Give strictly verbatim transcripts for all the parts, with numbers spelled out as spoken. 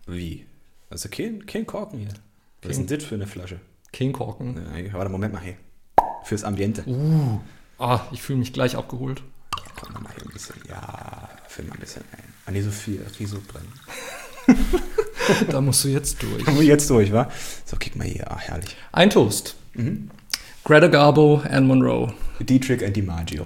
Wie? Also kein, kein Korken hier. Was ist denn das für eine Flasche? Kein Korken. Ja, warte, Moment mal, hey. Fürs Ambiente. Uh, ah, ich fühle mich gleich abgeholt. Komm mal hier ein bisschen. Ja, füll mal ein bisschen ein. Ah, nee, so viel. Riso drin. Da musst du jetzt durch. Kommen wir jetzt durch, wa? So, kick mal hier. Ah, herrlich. Ein Toast. Mhm. Greta Garbo, Anne Monroe. Dietrich and DiMaggio.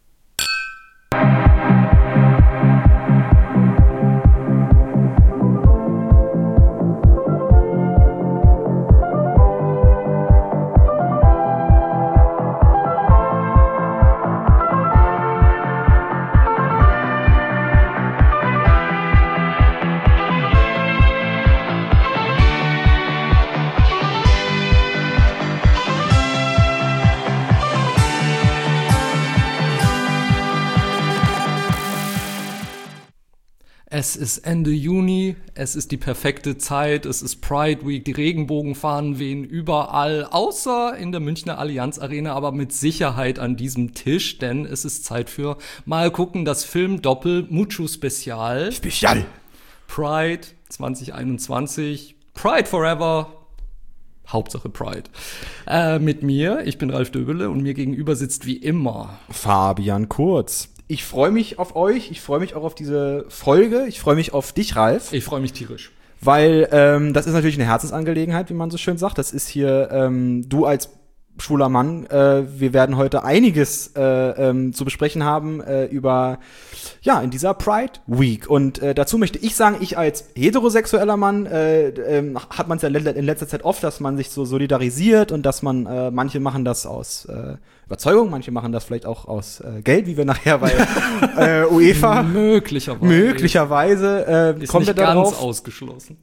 Es ist Ende Juni, es ist die perfekte Zeit, es ist Pride Week, die Regenbogenfahnen wehen überall, außer in der Münchner Allianz Arena, aber mit Sicherheit an diesem Tisch, denn es ist Zeit für mal gucken, das Filmdoppel Mucho Spezial. Spezial! Pride zwanzig einundzwanzig, Pride Forever, Hauptsache Pride. Äh, mit mir, ich bin Ralf Döbele und mir gegenüber sitzt wie immer Fabian Kurz. Ich freue mich auf euch, ich freue mich auch auf diese Folge, ich freue mich auf dich, Ralf. Ich freue mich tierisch. Weil ähm, das ist natürlich eine Herzensangelegenheit, wie man so schön sagt. Das ist hier, ähm, du als schwuler Mann, äh, wir werden heute einiges äh, ähm, zu besprechen haben äh, über, ja, in dieser Pride Week. Und äh, dazu möchte ich sagen, ich als heterosexueller Mann, äh, äh, hat man es ja in letzter Zeit oft, dass man sich so solidarisiert und dass man, äh, manche machen das aus äh, Überzeugung, manche machen das vielleicht auch aus äh, Geld, wie wir nachher bei äh, UEFA möglicherweise, möglicherweise äh, ist kommt nicht er ganz darauf. ausgeschlossen.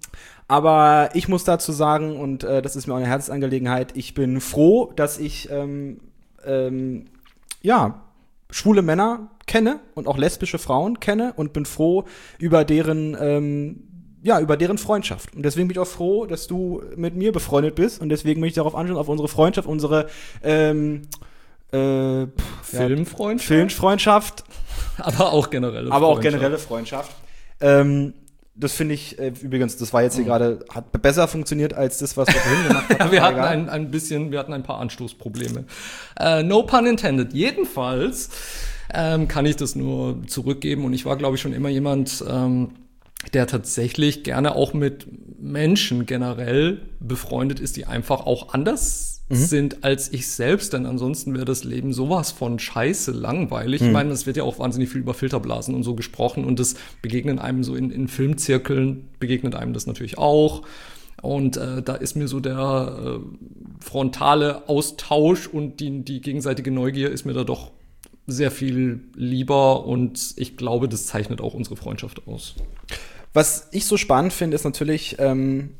Aber ich muss dazu sagen, und äh, das ist mir auch eine Herzensangelegenheit, ich bin froh, dass ich ähm, ähm, ja, schwule Männer kenne und auch lesbische Frauen kenne und bin froh über deren ähm, ja, über deren Freundschaft. Und deswegen bin ich auch froh, dass du mit mir befreundet bist. Und deswegen möchte ich darauf anschauen, auf unsere Freundschaft, unsere ähm, äh, Filmfreundschaft. Ja, Filmfreundschaft. Aber auch generelle Aber auch generelle Freundschaft. Ähm, das finde ich, äh, übrigens, das war jetzt hier gerade, oh. hat besser funktioniert als das, was wir vorhin gemacht haben. Ja, wir hatten ein, ein bisschen, wir hatten ein paar Anstoßprobleme. Äh, no pun intended. Jedenfalls ähm, kann ich das nur zurückgeben. Und ich war, glaube ich, schon immer jemand, ähm, der tatsächlich gerne auch mit Menschen generell befreundet ist, die einfach auch anders mhm. sind als ich selbst, denn ansonsten wäre das Leben sowas von scheiße langweilig. Mhm. Ich meine, es wird ja auch wahnsinnig viel über Filterblasen und so gesprochen und das begegnet einem so in, in Filmzirkeln, begegnet einem das natürlich auch. Und äh, da ist mir so der äh, frontale Austausch und die, die gegenseitige Neugier ist mir da doch sehr viel lieber und ich glaube, das zeichnet auch unsere Freundschaft aus. Was ich so spannend finde, ist natürlich ähm,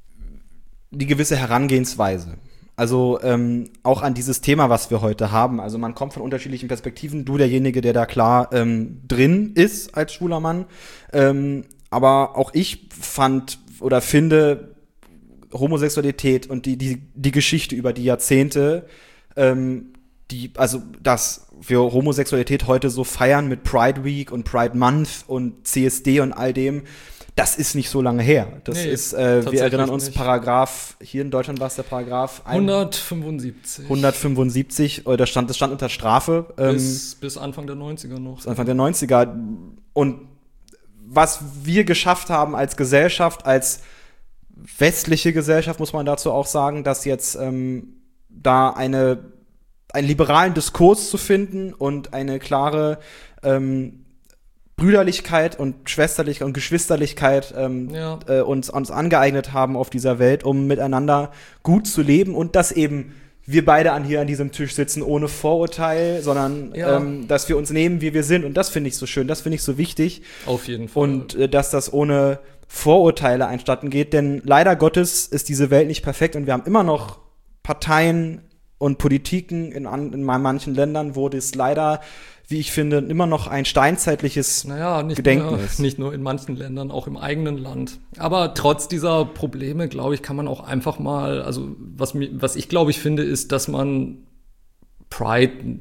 die gewisse Herangehensweise. Also ähm, auch an dieses Thema, was wir heute haben. Also man kommt von unterschiedlichen Perspektiven. Du derjenige, der da klar ähm, drin ist als schwuler Mann. Ähm, aber auch ich fand oder finde Homosexualität und die, die, die Geschichte über die Jahrzehnte, ähm, die, also dass wir Homosexualität heute so feiern mit Pride Week und Pride Month und C S D und all dem, das ist nicht so lange her. Das nee, ist, äh, wir erinnern uns, nicht. Paragraph, hier in Deutschland war es der Paragraph hundertfünfundsiebzig. hundertfünfundsiebzig, äh, das stand, das stand unter Strafe. Ähm, bis, bis Anfang der neunziger noch. Bis Anfang der neunziger. Und was wir geschafft haben als Gesellschaft, als westliche Gesellschaft, muss man dazu auch sagen, dass jetzt ähm, da eine einen liberalen Diskurs zu finden und eine klare ähm, Brüderlichkeit und Schwesterlichkeit und Geschwisterlichkeit ähm, ja. äh, uns, uns angeeignet haben auf dieser Welt, um miteinander gut zu leben und dass eben wir beide an hier an diesem Tisch sitzen ohne Vorurteil, sondern ja. ähm, dass wir uns nehmen, wie wir sind. Und das finde ich so schön, das finde ich so wichtig. Auf jeden Fall. Und äh, dass das ohne Vorurteile einstatten geht, denn leider Gottes ist diese Welt nicht perfekt und wir haben immer noch Parteien und Politiken in, an, in manchen Ländern, wo das leider, wie ich finde, immer noch ein steinzeitliches naja, nicht Gedenken nur, ist. Nicht nur in manchen Ländern, auch im eigenen Land. Aber trotz dieser Probleme, glaube ich, kann man auch einfach mal, also was, mir, was ich glaube ich finde, ist, dass man Pride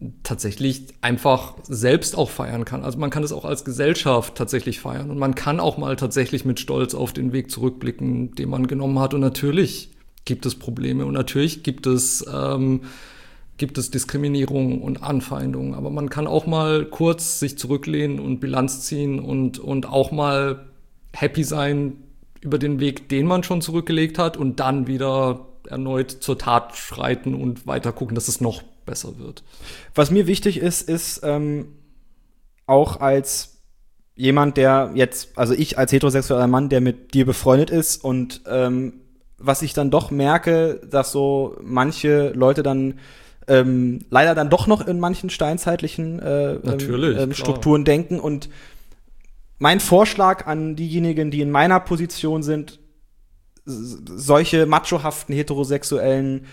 tatsächlich einfach selbst auch feiern kann. Also man kann es auch als Gesellschaft tatsächlich feiern und man kann auch mal tatsächlich mit Stolz auf den Weg zurückblicken, den man genommen hat. Und natürlich gibt es Probleme und natürlich gibt es ähm, gibt es Diskriminierung und Anfeindungen. Aber man kann auch mal kurz sich zurücklehnen und Bilanz ziehen und und auch mal happy sein über den Weg, den man schon zurückgelegt hat und dann wieder erneut zur Tat schreiten und weiter gucken, dass es noch besser wird. Was mir wichtig ist, ist ähm, auch als jemand, der jetzt, also ich als heterosexueller Mann, der mit dir befreundet ist und ähm, was ich dann doch merke, dass so manche Leute dann ähm, leider dann doch noch in manchen steinzeitlichen äh, Natürlich, ähm, Strukturen denken. Und mein Vorschlag an diejenigen, die in meiner Position sind, s- solche machohaften heterosexuellen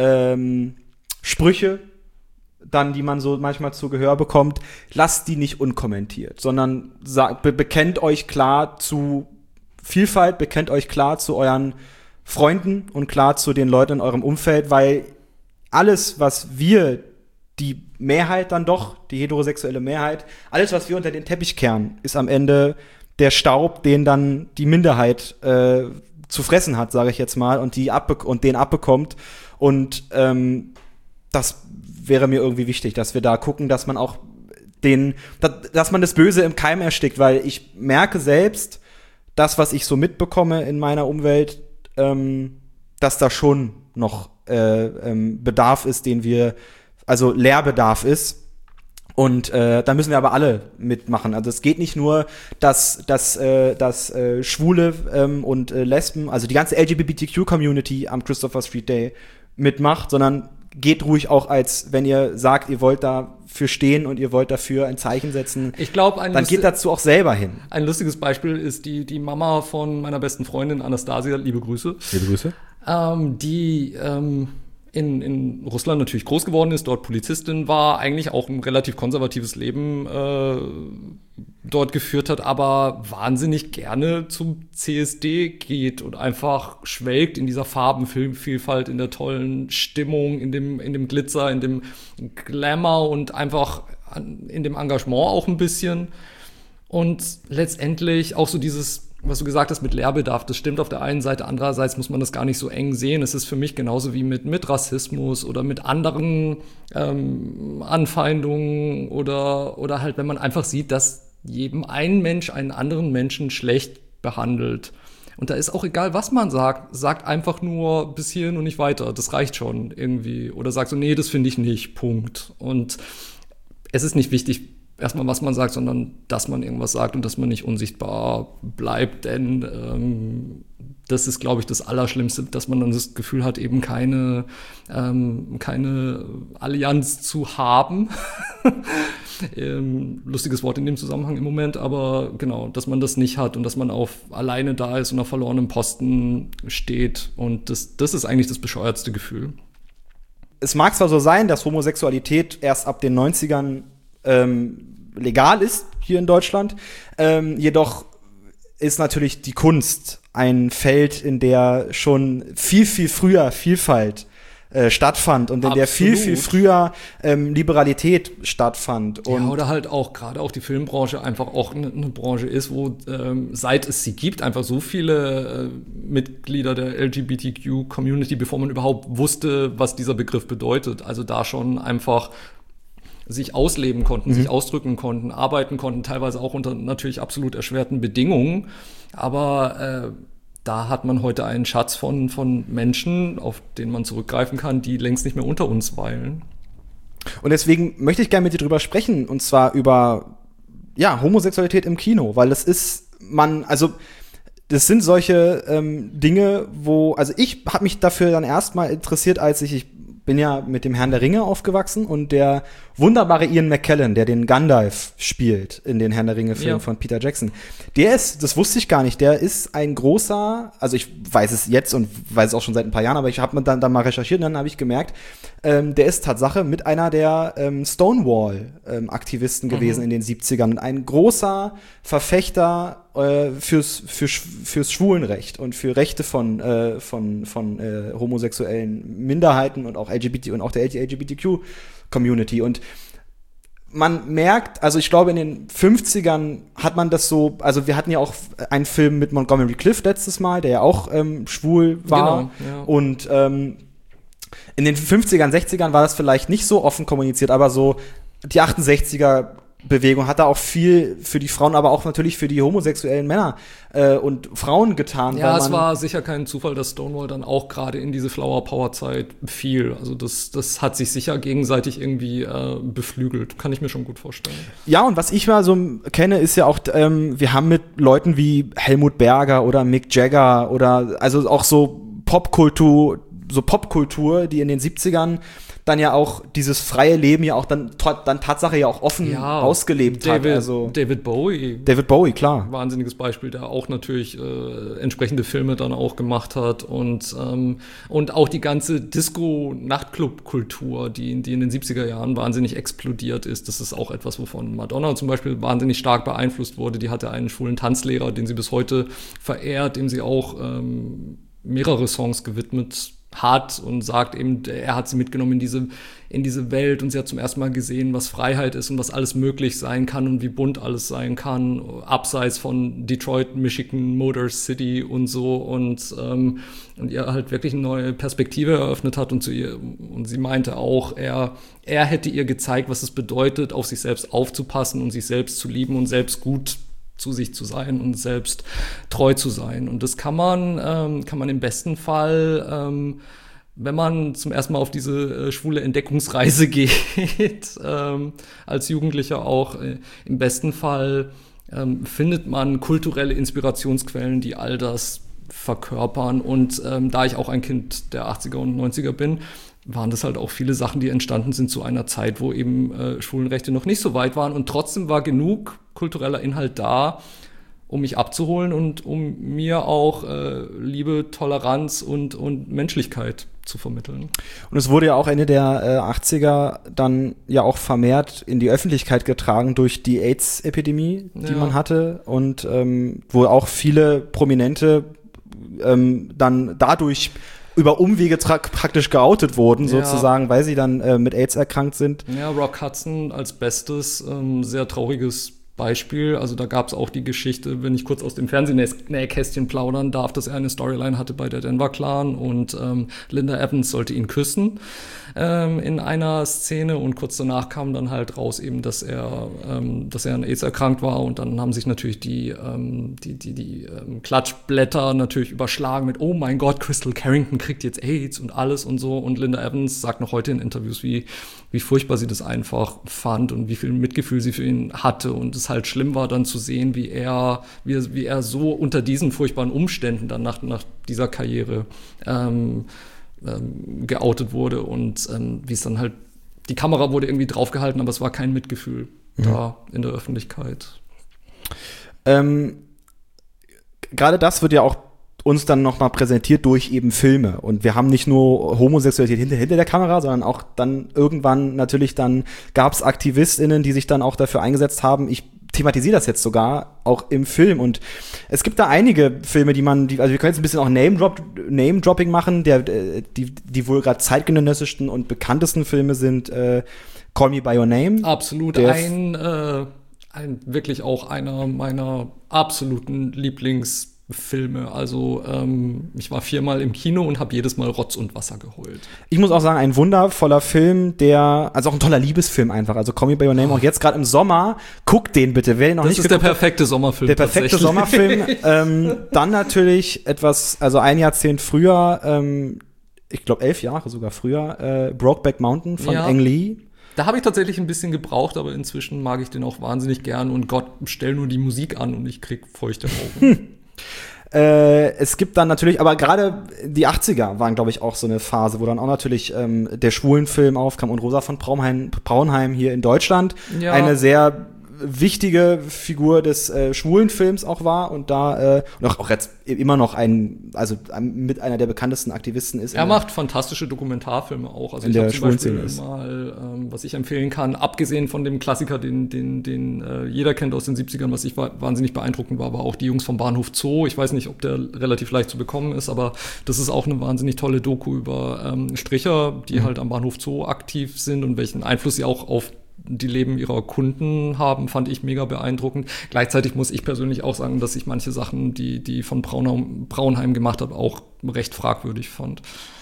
ähm, Sprüche, dann, die man so manchmal zu Gehör bekommt, lasst die nicht unkommentiert, sondern sagt, be- bekennt euch klar zu Vielfalt, bekennt euch klar zu euren Freunden und klar zu den Leuten in eurem Umfeld, weil alles, was wir, die Mehrheit dann doch, die heterosexuelle Mehrheit, alles, was wir unter den Teppich kehren, ist am Ende der Staub, den dann die Minderheit äh, zu fressen hat, sage ich jetzt mal, und die abbe- und den abbekommt. Und ähm, das wäre mir irgendwie wichtig, dass wir da gucken, dass man auch den, dass, dass man das Böse im Keim erstickt, weil ich merke selbst, das, was ich so mitbekomme in meiner Umwelt, ähm, dass da schon noch äh, ähm, Bedarf ist, den wir, also Lehrbedarf ist. Und äh, da müssen wir aber alle mitmachen. Also es geht nicht nur, dass, dass, äh, dass äh, Schwule ähm, und äh, Lesben, also die ganze L G B T Q-Community am Christopher Street Day mitmacht, sondern geht ruhig auch, als wenn ihr sagt, ihr wollt dafür stehen und ihr wollt dafür ein Zeichen setzen. Ich glaube, ein dann lusti- geht dazu auch selber hin. Ein lustiges Beispiel ist die, die Mama von meiner besten Freundin Anastasia, liebe Grüße, Liebe Grüße. ähm, die ähm, in, in Russland natürlich groß geworden ist, dort Polizistin war, eigentlich auch ein relativ konservatives Leben äh, dort geführt hat, aber wahnsinnig gerne zum C S D geht und einfach schwelgt in dieser Farbenvielfalt, in der tollen Stimmung, in dem, in dem Glitzer, in dem Glamour und einfach an, in dem Engagement auch ein bisschen. Und letztendlich auch so dieses, was du gesagt hast mit Lehrbedarf, das stimmt auf der einen Seite, andererseits muss man das gar nicht so eng sehen. Es ist für mich genauso wie mit, mit Rassismus oder mit anderen ähm, Anfeindungen oder, oder halt, wenn man einfach sieht, dass jedem ein Mensch einen anderen Menschen schlecht behandelt. Und da ist auch egal, was man sagt, sagt einfach nur bis hierhin und nicht weiter. Das reicht schon irgendwie. Oder sagt so, nee, das finde ich nicht, Punkt. Und es ist nicht wichtig, erstmal, was man sagt, sondern dass man irgendwas sagt und dass man nicht unsichtbar bleibt, denn ähm, das ist, glaube ich, das Allerschlimmste, dass man dann das Gefühl hat, eben keine, ähm, keine Allianz zu haben. ähm, lustiges Wort in dem Zusammenhang im Moment, aber genau, dass man das nicht hat und dass man auf alleine da ist und auf verlorenem Posten steht und das, das ist eigentlich das bescheuertste Gefühl. Es mag zwar so sein, dass Homosexualität erst ab den neunzigern ähm, legal ist hier in Deutschland, ähm, jedoch ist natürlich die Kunst ein Feld, in der schon viel, viel früher Vielfalt äh, stattfand und in Absolut. der viel, viel früher ähm, Liberalität stattfand. Und ja, oder halt auch, gerade auch die Filmbranche einfach auch eine ne Branche ist, wo ähm, seit es sie gibt, einfach so viele äh, Mitglieder der L G B T Q-Community, bevor man überhaupt wusste, was dieser Begriff bedeutet. Also da schon einfach sich ausleben konnten, mhm. sich ausdrücken konnten, arbeiten konnten, teilweise auch unter natürlich absolut erschwerten Bedingungen. Aber äh, da hat man heute einen Schatz von, von Menschen, auf den man zurückgreifen kann, die längst nicht mehr unter uns weilen. Und deswegen möchte ich gerne mit dir drüber sprechen, und zwar über ja, Homosexualität im Kino, weil das ist, man, also das sind solche ähm, Dinge, wo, also ich habe mich dafür dann erstmal interessiert, als ich, ich bin ja mit dem Herrn der Ringe aufgewachsen und der wunderbare Ian McKellen, der den Gandalf spielt in den Herrn der Ringe-Filmen ja. von Peter Jackson, der ist, das wusste ich gar nicht, der ist ein großer, also ich weiß es jetzt und weiß es auch schon seit ein paar Jahren, aber ich habe dann, dann mal recherchiert und dann habe ich gemerkt, ähm, der ist Tatsache mit einer der ähm, Stonewall-Aktivisten ähm, gewesen mhm. in den siebzigern und ein großer Verfechter äh, fürs, für, fürs Schwulenrecht und für Rechte von, äh, von, von äh, homosexuellen Minderheiten und auch L G B T und auch der L G B T Q-Community. Und man merkt, also ich glaube, in den fünfzigern hat man das so, also wir hatten ja auch einen Film mit Montgomery Clift letztes Mal, der ja auch ähm, schwul war. Genau, ja. Und ähm, in den fünfzigern, sechzigern war das vielleicht nicht so offen kommuniziert, aber so die achtundsechziger Bewegung hat da auch viel für die Frauen, aber auch natürlich für die homosexuellen Männer äh, und Frauen getan. Ja, weil es man war sicher kein Zufall, dass Stonewall dann auch gerade in diese Flower Power Zeit fiel. Also das, das hat sich sicher gegenseitig irgendwie äh, beflügelt. Kann ich mir schon gut vorstellen. Ja, und was ich mal so kenne, ist ja auch, ähm, wir haben mit Leuten wie Helmut Berger oder Mick Jagger oder also auch so Popkultur, so Popkultur, die in den siebzigern dann ja auch dieses freie Leben ja auch dann, dann Tatsache ja auch offen Ja, ausgelebt David, hat. Also David Bowie. David Bowie, klar. Wahnsinniges Beispiel, der auch natürlich äh, entsprechende Filme dann auch gemacht hat und, ähm, und auch die ganze Disco-Nachtclub-Kultur, die, die in den siebziger Jahren wahnsinnig explodiert ist. Das ist auch etwas, wovon Madonna zum Beispiel wahnsinnig stark beeinflusst wurde. Die hatte einen schwulen Tanzlehrer, den sie bis heute verehrt, dem sie auch ähm, mehrere Songs gewidmet hat und sagt eben, er hat sie mitgenommen in diese, in diese Welt und sie hat zum ersten Mal gesehen, was Freiheit ist und was alles möglich sein kann und wie bunt alles sein kann, abseits von Detroit, Michigan, Motor City und so und, ähm, und ihr halt wirklich eine neue Perspektive eröffnet hat und zu ihr, und sie meinte auch, er, er hätte ihr gezeigt, was es bedeutet, auf sich selbst aufzupassen und sich selbst zu lieben und selbst gut zu sich zu sein und selbst treu zu sein. Und das kann man, ähm, kann man im besten Fall, ähm, wenn man zum ersten Mal auf diese äh, schwule Entdeckungsreise geht, ähm, als Jugendlicher auch, äh, im besten Fall ähm, findet man kulturelle Inspirationsquellen, die all das verkörpern. Und ähm, da ich auch ein Kind der achtziger und neunziger bin, waren das halt auch viele Sachen, die entstanden sind zu einer Zeit, wo eben äh, Schwulenrechte noch nicht so weit waren. Und trotzdem war genug kultureller Inhalt da, um mich abzuholen und um mir auch äh, Liebe, Toleranz und, und Menschlichkeit zu vermitteln. Und es wurde ja auch Ende der äh, achtziger dann ja auch vermehrt in die Öffentlichkeit getragen durch die AIDS-Epidemie, die Ja. man hatte und ähm, wo auch viele Prominente ähm, dann dadurch über Umwege tra- praktisch geoutet wurden, Ja. sozusagen, weil sie dann äh, mit AIDS erkrankt sind. Ja, Rock Hudson als bestes, ähm, sehr trauriges Beispiel. Also da gab es auch die Geschichte, wenn ich kurz aus dem Fernsehnähkästchen plaudern darf, dass er eine Storyline hatte bei der Denver Clan und ähm, Linda Evans sollte ihn küssen ähm, in einer Szene und kurz danach kam dann halt raus eben, dass er, ähm, dass er an AIDS erkrankt war und dann haben sich natürlich die, ähm, die, die, die ähm, Klatschblätter natürlich überschlagen mit, oh mein Gott, Crystal Carrington kriegt jetzt AIDS und alles und so und Linda Evans sagt noch heute in Interviews, wie, wie furchtbar sie das einfach fand und wie viel Mitgefühl sie für ihn hatte und es halt schlimm war dann zu sehen, wie er, wie er, wie er so unter diesen furchtbaren Umständen dann nach, nach dieser Karriere ähm, ähm, geoutet wurde und ähm, wie es dann halt, die Kamera wurde irgendwie draufgehalten, aber es war kein Mitgefühl mhm. da in der Öffentlichkeit. Ähm, gerade das wird ja auch uns dann noch mal präsentiert durch eben Filme. Und wir haben nicht nur Homosexualität hinter, hinter der Kamera, sondern auch dann irgendwann natürlich dann gab es AktivistInnen, die sich dann auch dafür eingesetzt haben. Ich thematisiere das jetzt sogar auch im Film. Und es gibt da einige Filme, die man, die, also wir können jetzt ein bisschen auch Name-Drop, Name-Dropping machen, der, die, die wohl gerade zeitgenössischsten und bekanntesten Filme sind äh, Call Me By Your Name. Absolut, der ein, äh, ein wirklich auch einer meiner absoluten Lieblings- Filme. Also ähm, ich war viermal im Kino und habe jedes Mal Rotz und Wasser geheult. Ich muss auch sagen, ein wundervoller Film, der, also auch ein toller Liebesfilm einfach. Also Call Me By Your Name, auch jetzt gerade im Sommer. Guckt den bitte, wer den noch das nicht ist der perfekte Sommerfilm. Der perfekte Sommerfilm. ähm, dann natürlich etwas, also ein Jahrzehnt früher, ähm, ich glaube elf Jahre sogar früher, äh, Brokeback Mountain von Ja. Ang Lee. Da habe ich tatsächlich ein bisschen gebraucht, aber inzwischen mag ich den auch wahnsinnig gern und Gott, stell nur die Musik an und ich krieg feuchte Augen. Äh, es gibt dann natürlich, aber gerade die achtziger waren, glaube ich, auch so eine Phase, wo dann auch natürlich ähm, der Schwulenfilm aufkam und Rosa von Braunheim, Braunheim hier in Deutschland Ja. eine sehr wichtige Figur des äh, schwulen Films auch war und da äh, und auch, auch jetzt immer noch ein, also mit einer der bekanntesten Aktivisten ist. Er macht fantastische Dokumentarfilme auch. Also in ich der habe zum Beispiel ist. mal, ähm, was ich empfehlen kann, abgesehen von dem Klassiker, den, den, den äh, jeder kennt aus den siebzigern, was ich wa- wahnsinnig beeindruckend war, war auch die Jungs vom Bahnhof Zoo. Ich weiß nicht, ob der relativ leicht zu bekommen ist, aber das ist auch eine wahnsinnig tolle Doku über ähm, Stricher, die mhm. halt am Bahnhof Zoo aktiv sind und welchen Einfluss sie auch auf die Leben ihrer Kunden haben, fand ich mega beeindruckend. Gleichzeitig muss ich persönlich auch sagen, dass ich manche Sachen, die, die von Braunheim, Braunheim gemacht hat, auch recht fragwürdig fand.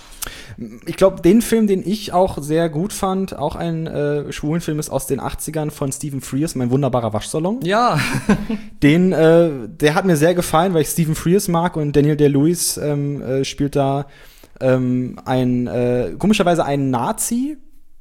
Ich glaube, den Film, den ich auch sehr gut fand, auch ein äh, schwulen Film, ist aus den achtzigern von Stephen Frears, Mein wunderbarer Waschsalon. Ja. den, äh, der hat mir sehr gefallen, weil ich Stephen Frears mag und Daniel Day-Lewis ähm, äh, spielt da ähm, ein, äh, komischerweise einen Nazi,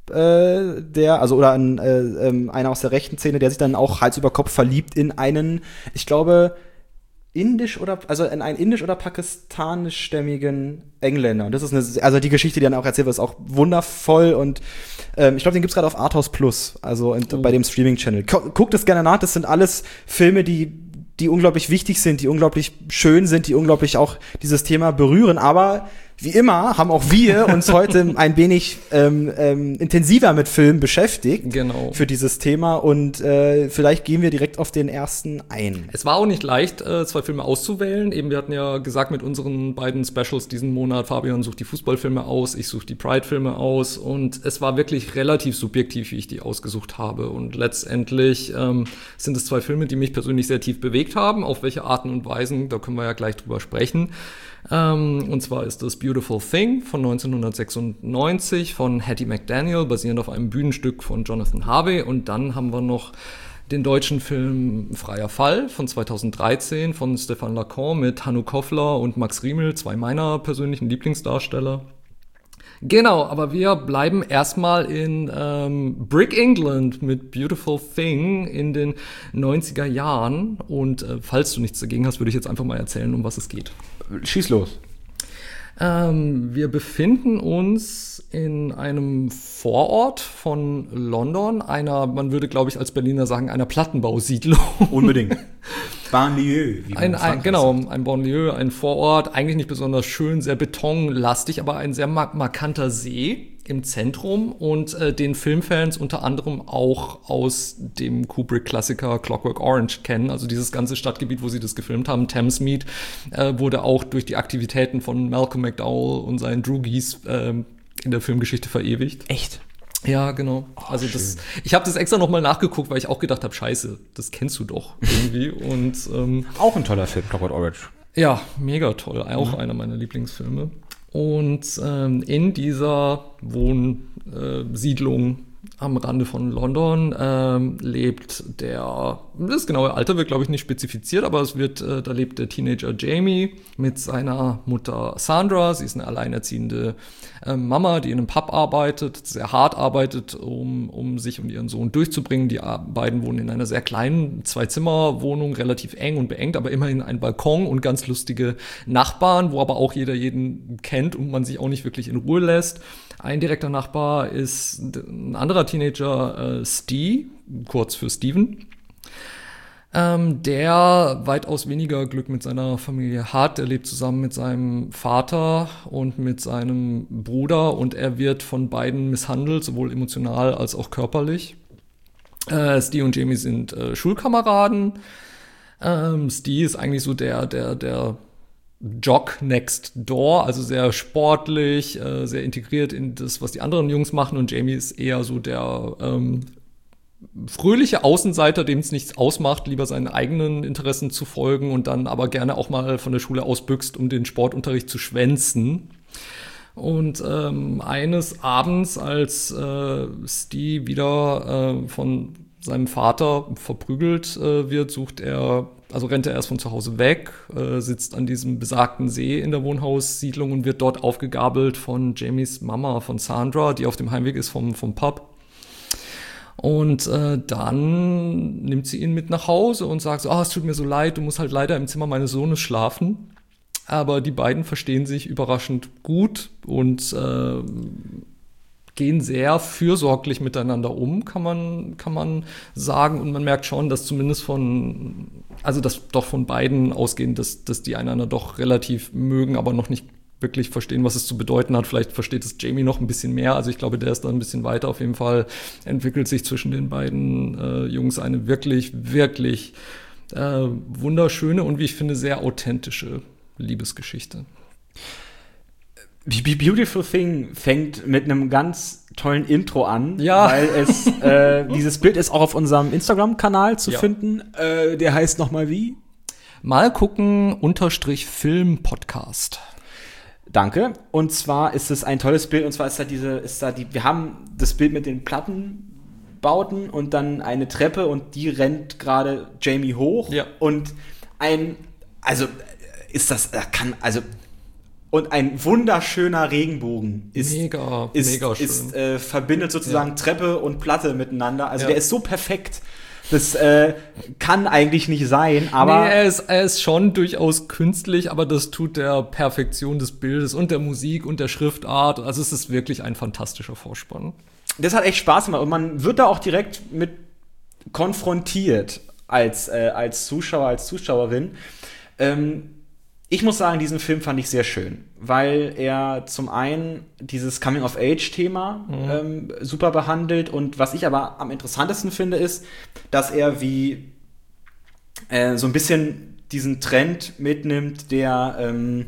Äh, der, also oder ein, äh, ähm, einer aus der rechten Szene, der sich dann auch Hals über Kopf verliebt in einen, ich glaube, indisch oder, also in einen indisch- oder pakistanischstämmigen Engländer. Und das ist eine, also die Geschichte, die dann auch erzählt wird, ist auch wundervoll und ähm, ich glaube, den gibt's gerade auf Arthouse Plus, also in, oh. bei dem Streaming-Channel. Guckt es gerne nach, das sind alles Filme, die die unglaublich wichtig sind, die unglaublich schön sind, die unglaublich auch dieses Thema berühren, aber wie immer haben auch wir uns heute ein wenig ähm, ähm, intensiver mit Filmen beschäftigt genau. für dieses Thema und äh, vielleicht gehen wir direkt auf den ersten ein. Es war auch nicht leicht, äh, zwei Filme auszuwählen. Eben, wir hatten ja gesagt mit unseren beiden Specials diesen Monat, Fabian sucht die Fußballfilme aus, ich suche die Pride-Filme aus und es war wirklich relativ subjektiv, wie ich die ausgesucht habe und letztendlich ähm, sind es zwei Filme, die mich persönlich sehr tief bewegt haben. Auf welche Arten und Weisen, da können wir ja gleich drüber sprechen. Um, und zwar ist das Beautiful Thing von neunzehnhundertsechsundneunzig von Hattie McDaniel, basierend auf einem Bühnenstück von Jonathan Harvey. Und dann haben wir noch den deutschen Film Freier Fall von zweitausenddreizehn von Stefan Lacan mit Hannu Koffler und Max Riemel, zwei meiner persönlichen Lieblingsdarsteller. Genau, aber wir bleiben erstmal in ähm, Brick England mit Beautiful Thing in den neunziger Jahren. Und äh, falls du nichts dagegen hast, würde ich jetzt einfach mal erzählen, um was es geht. Schieß los. Ähm, wir befinden uns in einem Vorort von London, einer, man würde, glaube ich, als Berliner sagen, einer Plattenbausiedlung. Unbedingt. Banlieue. Wie ein, ein, genau, ein Banlieue, ein Vorort, eigentlich nicht besonders schön, sehr betonlastig, aber ein sehr mark- markanter See im Zentrum und äh, den Filmfans unter anderem auch aus dem Kubrick-Klassiker Clockwork Orange kennen. Also dieses ganze Stadtgebiet, wo sie das gefilmt haben, Thamesmead, äh, wurde auch durch die Aktivitäten von Malcolm McDowell und seinen Droogies äh, in der Filmgeschichte verewigt. Echt? Ja, genau. Oh, also schön. das, ich habe das extra nochmal nachgeguckt, weil ich auch gedacht habe, scheiße, das kennst du doch irgendwie. Und ähm, auch ein toller Film, Clockwork Orange. Ja, mega toll. Auch mhm. einer meiner Lieblingsfilme. Und ähm, in dieser Wohnsiedlung am Rande von London ähm, lebt der, das genaue Alter wird, glaube ich, nicht spezifiziert, aber es wird, äh, da lebt der Teenager Jamie mit seiner Mutter Sandra. Sie ist eine alleinerziehende äh, Mama, die in einem Pub arbeitet, sehr hart arbeitet, um, um sich und ihren Sohn durchzubringen. Die beiden wohnen in einer sehr kleinen Zwei-Zimmer-Wohnung, relativ eng und beengt, aber immerhin ein Balkon und ganz lustige Nachbarn, wo aber auch jeder jeden kennt und man sich auch nicht wirklich in Ruhe lässt. Ein direkter Nachbar ist ein anderer Teenager, äh, Steve, kurz für Steven, ähm, der weitaus weniger Glück mit seiner Familie hat. Er lebt zusammen mit seinem Vater und mit seinem Bruder und er wird von beiden misshandelt, sowohl emotional als auch körperlich. Äh, Steve und Jamie sind äh, Schulkameraden. Ähm, Steve ist eigentlich so der, der, der Jock next door, also sehr sportlich, äh, sehr integriert in das, was die anderen Jungs machen und Jamie ist eher so der ähm, fröhliche Außenseiter, dem es nichts ausmacht, lieber seinen eigenen Interessen zu folgen und dann aber gerne auch mal von der Schule ausbüchst, um den Sportunterricht zu schwänzen. Und ähm, eines Abends, als äh, Steve wieder äh, von seinem Vater verprügelt äh, wird, sucht er, also rennt er erst von zu Hause weg, äh, sitzt an diesem besagten See in der Wohnhaussiedlung und wird dort aufgegabelt von Jamies Mama, von Sandra, die auf dem Heimweg ist vom, vom Pub. Und äh, dann nimmt sie ihn mit nach Hause und sagt so, ah, es tut mir so leid, du musst halt leider im Zimmer meines Sohnes schlafen. Aber die beiden verstehen sich überraschend gut und äh, gehen sehr fürsorglich miteinander um, kann man, kann man sagen. Und man merkt schon, dass zumindest von, also dass doch von beiden ausgehen, dass, dass die einander doch relativ mögen, aber noch nicht wirklich verstehen, was es zu bedeuten hat. Vielleicht versteht es Jamie noch ein bisschen mehr. Also ich glaube, der ist da ein bisschen weiter. Auf jeden Fall entwickelt sich zwischen den beiden äh, Jungs eine wirklich, wirklich äh, wunderschöne und wie ich finde, sehr authentische Liebesgeschichte. Beautiful Thing fängt mit einem ganz tollen Intro an, ja. weil es äh, dieses Bild ist auch auf unserem Instagram-Kanal zu ja. finden. Äh, der heißt nochmal wie? Mal gucken, unterstrich Film-Podcast. Danke. Und zwar ist es ein tolles Bild, und zwar ist da diese, ist da die, wir haben das Bild mit den Plattenbauten und dann eine Treppe und die rennt gerade Jamie hoch. Ja. Und ein, also ist das, kann, also und ein wunderschöner Regenbogen ist, mega, ist, mega schön. ist äh, verbindet sozusagen ja. Treppe und Platte miteinander. Also ja. der ist so perfekt. Das äh, kann eigentlich nicht sein, aber. Nee, er ist, er ist schon durchaus künstlich, aber das tut der Perfektion des Bildes und der Musik und der Schriftart. Also es ist wirklich ein fantastischer Vorspann. Das hat echt Spaß gemacht und man wird da auch direkt mit konfrontiert als, äh, als Zuschauer, als Zuschauerin. Ähm, Ich muss sagen, diesen Film fand ich sehr schön, weil er zum einen dieses Coming-of-Age-Thema mhm. ähm, super behandelt und was ich aber am interessantesten finde, ist, dass er wie äh, so ein bisschen diesen Trend mitnimmt, der ähm,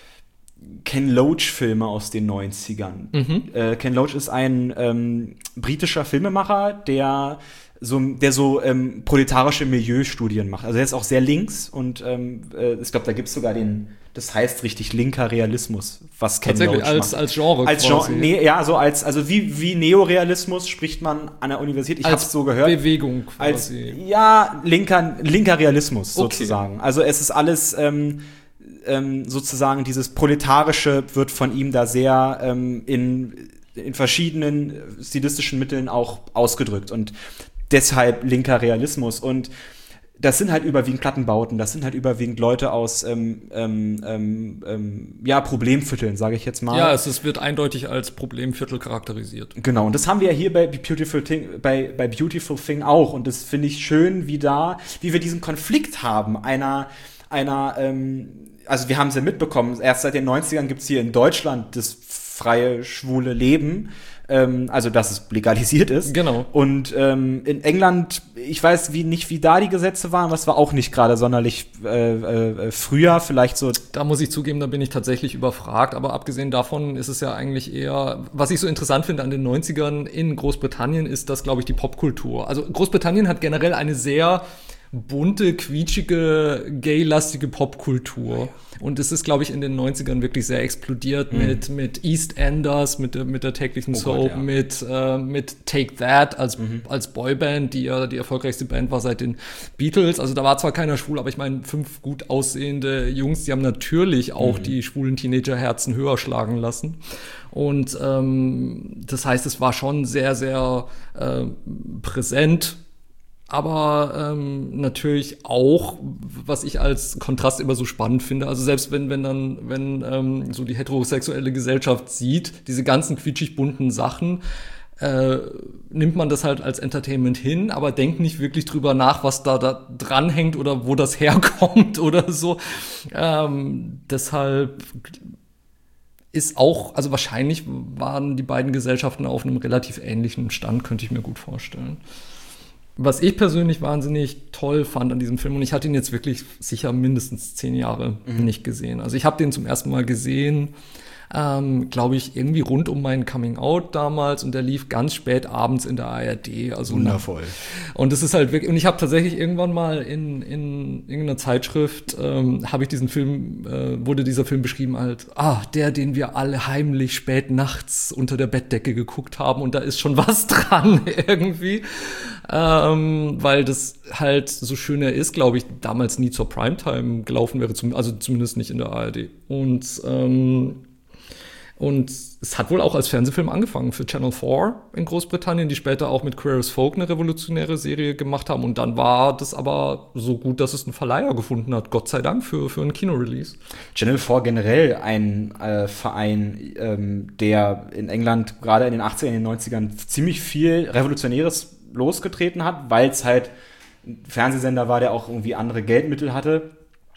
Ken Loach-Filme aus den neunzigern. Mhm. Äh, Ken Loach ist ein ähm, britischer Filmemacher, der so, der so ähm, proletarische Milieustudien macht. Also er ist auch sehr links und ähm, äh, ich glaube, da gibt es sogar den, das heißt richtig linker Realismus, was Ken Loach als, macht. als Genre als quasi. Genre, nee, ja, so als, also wie, wie Neorealismus spricht man an der Universität. Ich habe es so gehört. Bewegung quasi. Als, ja, linker, linker Realismus sozusagen. Okay. Also es ist alles ähm, ähm, sozusagen dieses Proletarische wird von ihm da sehr ähm, in, in verschiedenen stilistischen Mitteln auch ausgedrückt und deshalb linker Realismus. Und das sind halt überwiegend Plattenbauten, das sind halt überwiegend Leute aus ähm, ähm, ähm, ja, Problemvierteln, sage ich jetzt mal. Ja, es ist, wird eindeutig als Problemviertel charakterisiert. Genau, und das haben wir ja hier bei Beautiful Thing, bei, bei Beautiful Thing auch. Und das finde ich schön, wie da, wie wir diesen Konflikt haben, einer, einer, ähm, also wir haben es ja mitbekommen, erst seit den neunzigern gibt es hier in Deutschland das freie, schwule Leben. Also, dass es legalisiert ist. Genau. Und ähm, in England, ich weiß wie nicht, wie da die Gesetze waren, aber es war auch nicht gerade sonderlich äh, äh, früher, vielleicht so. Da muss ich zugeben, da bin ich tatsächlich überfragt. Aber abgesehen davon ist es ja eigentlich eher, was ich so interessant finde an den neunzigern in Großbritannien, ist das, glaube ich, die Popkultur. Also Großbritannien hat generell eine sehr bunte, quietschige, gay-lastige Popkultur. Und es ist, glaube ich, in den neunzigern wirklich sehr explodiert mhm. mit, mit EastEnders, mit, mit der täglichen oh Soap, Gott, ja. mit, äh, mit Take That als, mhm. als Boyband, die ja die erfolgreichste Band war seit den Beatles. Also da war zwar keiner schwul, aber ich meine, fünf gut aussehende Jungs, die haben natürlich auch mhm. die schwulen Teenagerherzen höher schlagen lassen. Und ähm, das heißt, es war schon sehr, sehr äh, präsent. Aber ähm, natürlich auch, was ich als Kontrast immer so spannend finde, also selbst wenn wenn dann, wenn ähm, so die heterosexuelle Gesellschaft sieht, diese ganzen quietschig bunten Sachen, äh, nimmt man das halt als Entertainment hin, aber denkt nicht wirklich drüber nach, was da, da dranhängt oder wo das herkommt oder so. Ähm, deshalb ist auch, also wahrscheinlich waren die beiden Gesellschaften auf einem relativ ähnlichen Stand, könnte ich mir gut vorstellen. Was ich persönlich wahnsinnig toll fand an diesem Film, und ich hatte ihn jetzt wirklich sicher mindestens zehn Jahre mhm. nicht gesehen. Also ich habe den zum ersten Mal gesehen, ähm, glaube ich, irgendwie rund um mein Coming-out damals, und der lief ganz spät abends in der A R D. Also wundervoll. Und das ist halt wirklich, und ich habe tatsächlich irgendwann mal in, in irgendeiner Zeitschrift, ähm, habe ich diesen Film, äh, wurde dieser Film beschrieben als, ah, der, den wir alle heimlich spät nachts unter der Bettdecke geguckt haben, und da ist schon was dran irgendwie. Ähm, weil das halt so schön er ist, glaube ich, damals nie zur Primetime gelaufen wäre, zum, also zumindest nicht in der A R D. Und ähm, Und es hat wohl auch als Fernsehfilm angefangen für Channel vier in Großbritannien, die später auch mit Queer as Folk eine revolutionäre Serie gemacht haben. Und dann war das aber so gut, dass es einen Verleiher gefunden hat, Gott sei Dank, für, für einen Kinorelease. Channel vier generell ein äh, Verein, ähm, der in England gerade in den achtzigern, in den neunzigern ziemlich viel Revolutionäres losgetreten hat, weil es halt ein Fernsehsender war, der auch irgendwie andere Geldmittel hatte.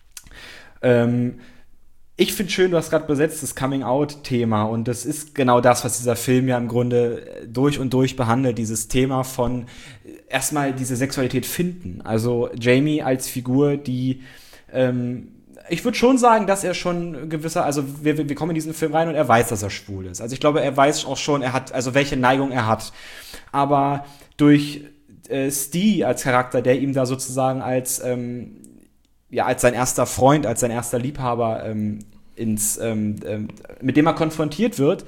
Ähm, Ich finde schön, du hast gerade besetzt, das Coming-out-Thema. Und das ist genau das, was dieser Film ja im Grunde durch und durch behandelt. Dieses Thema von erstmal diese Sexualität finden. Also Jamie als Figur, die ähm, ich würde schon sagen, dass er schon gewisser, also wir, wir kommen in diesen Film rein und er weiß, dass er schwul ist. Also ich glaube, er weiß auch schon, er hat, also welche Neigung er hat. Aber durch äh, Steve als Charakter, der ihm da sozusagen als ähm, ja, als sein erster Freund, als sein erster Liebhaber ähm, ins, ähm, ähm, mit dem er konfrontiert wird,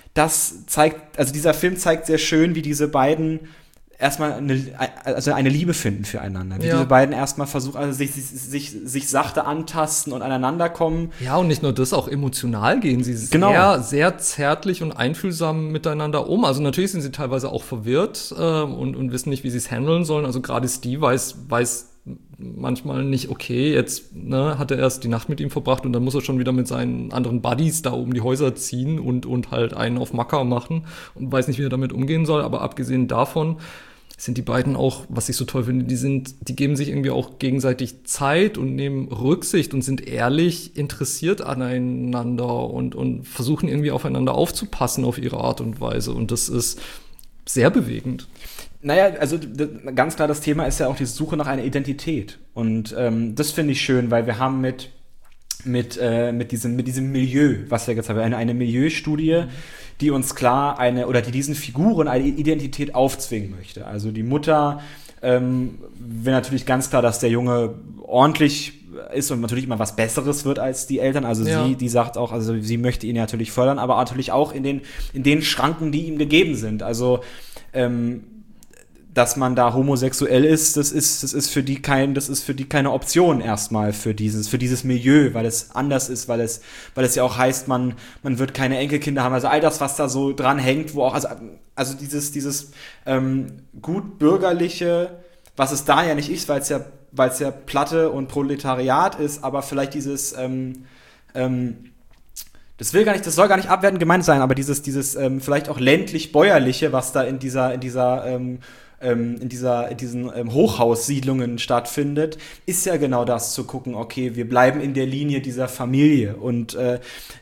das zeigt, also dieser Film zeigt sehr schön, wie diese beiden erstmal eine, also eine Liebe finden füreinander. Wie ja. diese beiden erstmal versuchen, also sich, sich, sich, sich sachte antasten und aneinander kommen. Ja, und nicht nur das, auch emotional gehen sie genau. sehr, sehr zärtlich und einfühlsam miteinander um. Also natürlich sind sie teilweise auch verwirrt äh, und, und wissen nicht, wie sie es handeln sollen. Also gerade Steve weiß, weiß manchmal nicht, okay, jetzt ne, hat er erst die Nacht mit ihm verbracht und dann muss er schon wieder mit seinen anderen Buddies da um die Häuser ziehen und, und halt einen auf Macker machen und weiß nicht, wie er damit umgehen soll. Aber abgesehen davon sind die beiden auch, was ich so toll finde, die sind, die geben sich irgendwie auch gegenseitig Zeit und nehmen Rücksicht und sind ehrlich interessiert aneinander und, und versuchen irgendwie aufeinander aufzupassen auf ihre Art und Weise. Und das ist sehr bewegend. Naja, also d- ganz klar, das Thema ist ja auch die Suche nach einer Identität. Und ähm, das finde ich schön, weil wir haben mit, mit, äh, mit, diesem, mit diesem Milieu, was wir jetzt haben, eine, eine Milieustudie, mhm. die uns klar eine, oder die diesen Figuren eine Identität aufzwingen möchte. Also die Mutter ähm, will natürlich ganz klar, dass der Junge ordentlich ist und natürlich immer was Besseres wird als die Eltern. Also ja. sie, die sagt auch, also sie möchte ihn natürlich fördern, aber natürlich auch in den, in den Schranken, die ihm gegeben sind. Also ähm, dass man da homosexuell ist, das ist, das ist für die kein, das ist für die keine Option erstmal für dieses, für dieses Milieu, weil es anders ist, weil es, weil es ja auch heißt, man, man wird keine Enkelkinder haben. Also all das, was da so dran hängt, wo auch, also, also dieses, dieses ähm, gut bürgerliche, was es da ja nicht ist, weil es ja, weil es ja Platte und Proletariat ist, aber vielleicht dieses, ähm, ähm, das will gar nicht, das soll gar nicht abwertend gemeint sein, aber dieses, dieses ähm, vielleicht auch ländlich-bäuerliche, was da in dieser, in dieser ähm, in dieser, in diesen ähm, Hochhaussiedlungen stattfindet, ist ja genau das, zu gucken, okay, wir bleiben in der Linie dieser Familie und äh,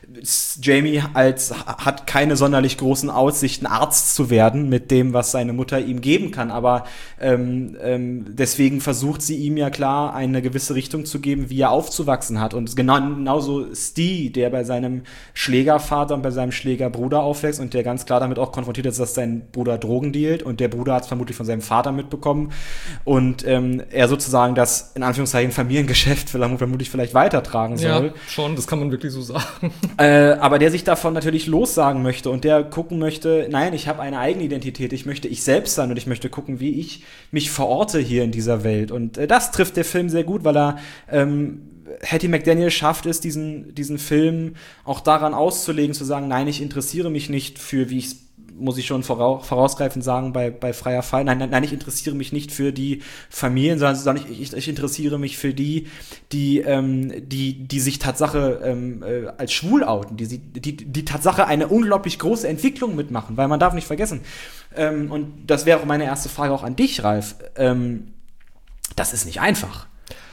Jamie als hat keine sonderlich großen Aussichten, Arzt zu werden mit dem, was seine Mutter ihm geben kann, aber ähm, ähm, deswegen versucht sie ihm ja klar eine gewisse Richtung zu geben, wie er aufzuwachsen hat und genau, genauso Steve, der bei seinem Schlägervater und bei seinem Schlägerbruder aufwächst und der ganz klar damit auch konfrontiert ist, dass sein Bruder Drogen dealt und der Bruder hat es vermutlich von seinem Vater mitbekommen und ähm, er sozusagen das, in Anführungszeichen, Familiengeschäft vermutlich vielleicht weitertragen soll. Ja, schon, das kann man wirklich so sagen. Äh, aber der sich davon natürlich lossagen möchte und der gucken möchte, nein, ich habe eine eigene Identität, ich möchte ich selbst sein und ich möchte gucken, wie ich mich verorte hier in dieser Welt. Und äh, das trifft der Film sehr gut, weil er ähm, Hattie McDaniel schafft es, diesen, diesen Film auch daran auszulegen, zu sagen, nein, ich interessiere mich nicht für, wie ich es muss ich schon vorausgreifend sagen, bei, bei Freier Fall. Nein, nein, nein, ich interessiere mich nicht für die Familien, sondern, sondern ich, ich, ich interessiere mich für die, die, ähm, die, die sich Tatsache ähm, äh, als schwul outen, die, die, die Tatsache eine unglaublich große Entwicklung mitmachen, weil man darf nicht vergessen, ähm, und das wäre auch meine erste Frage auch an dich, Ralf, ähm, das ist nicht einfach.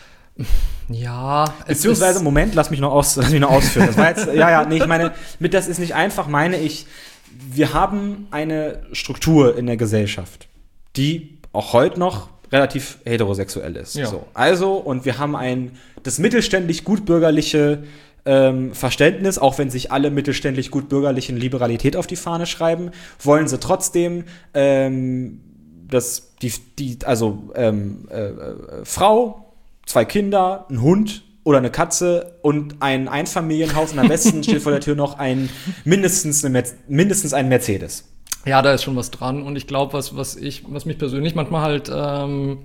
Ja, beziehungsweise, Moment, lass mich noch, aus, lass mich noch ausführen. Das war jetzt, ja, ja, nee, ich meine, mit das ist nicht einfach, meine ich, wir haben eine Struktur in der Gesellschaft, die auch heute noch relativ heterosexuell ist. Ja. So. Also, und wir haben ein, das mittelständlich gutbürgerliche ähm, Verständnis, auch wenn sich alle mittelständlich gutbürgerlichen Liberalität auf die Fahne schreiben, wollen sie trotzdem, ähm, dass die, die also ähm, äh, äh, Frau, zwei Kinder, ein Hund oder eine Katze und ein Einfamilienhaus und am besten steht vor der Tür noch ein mindestens, eine, mindestens ein Mercedes. Ja, da ist schon was dran und ich glaube, was, was ich, was mich persönlich manchmal halt ähm,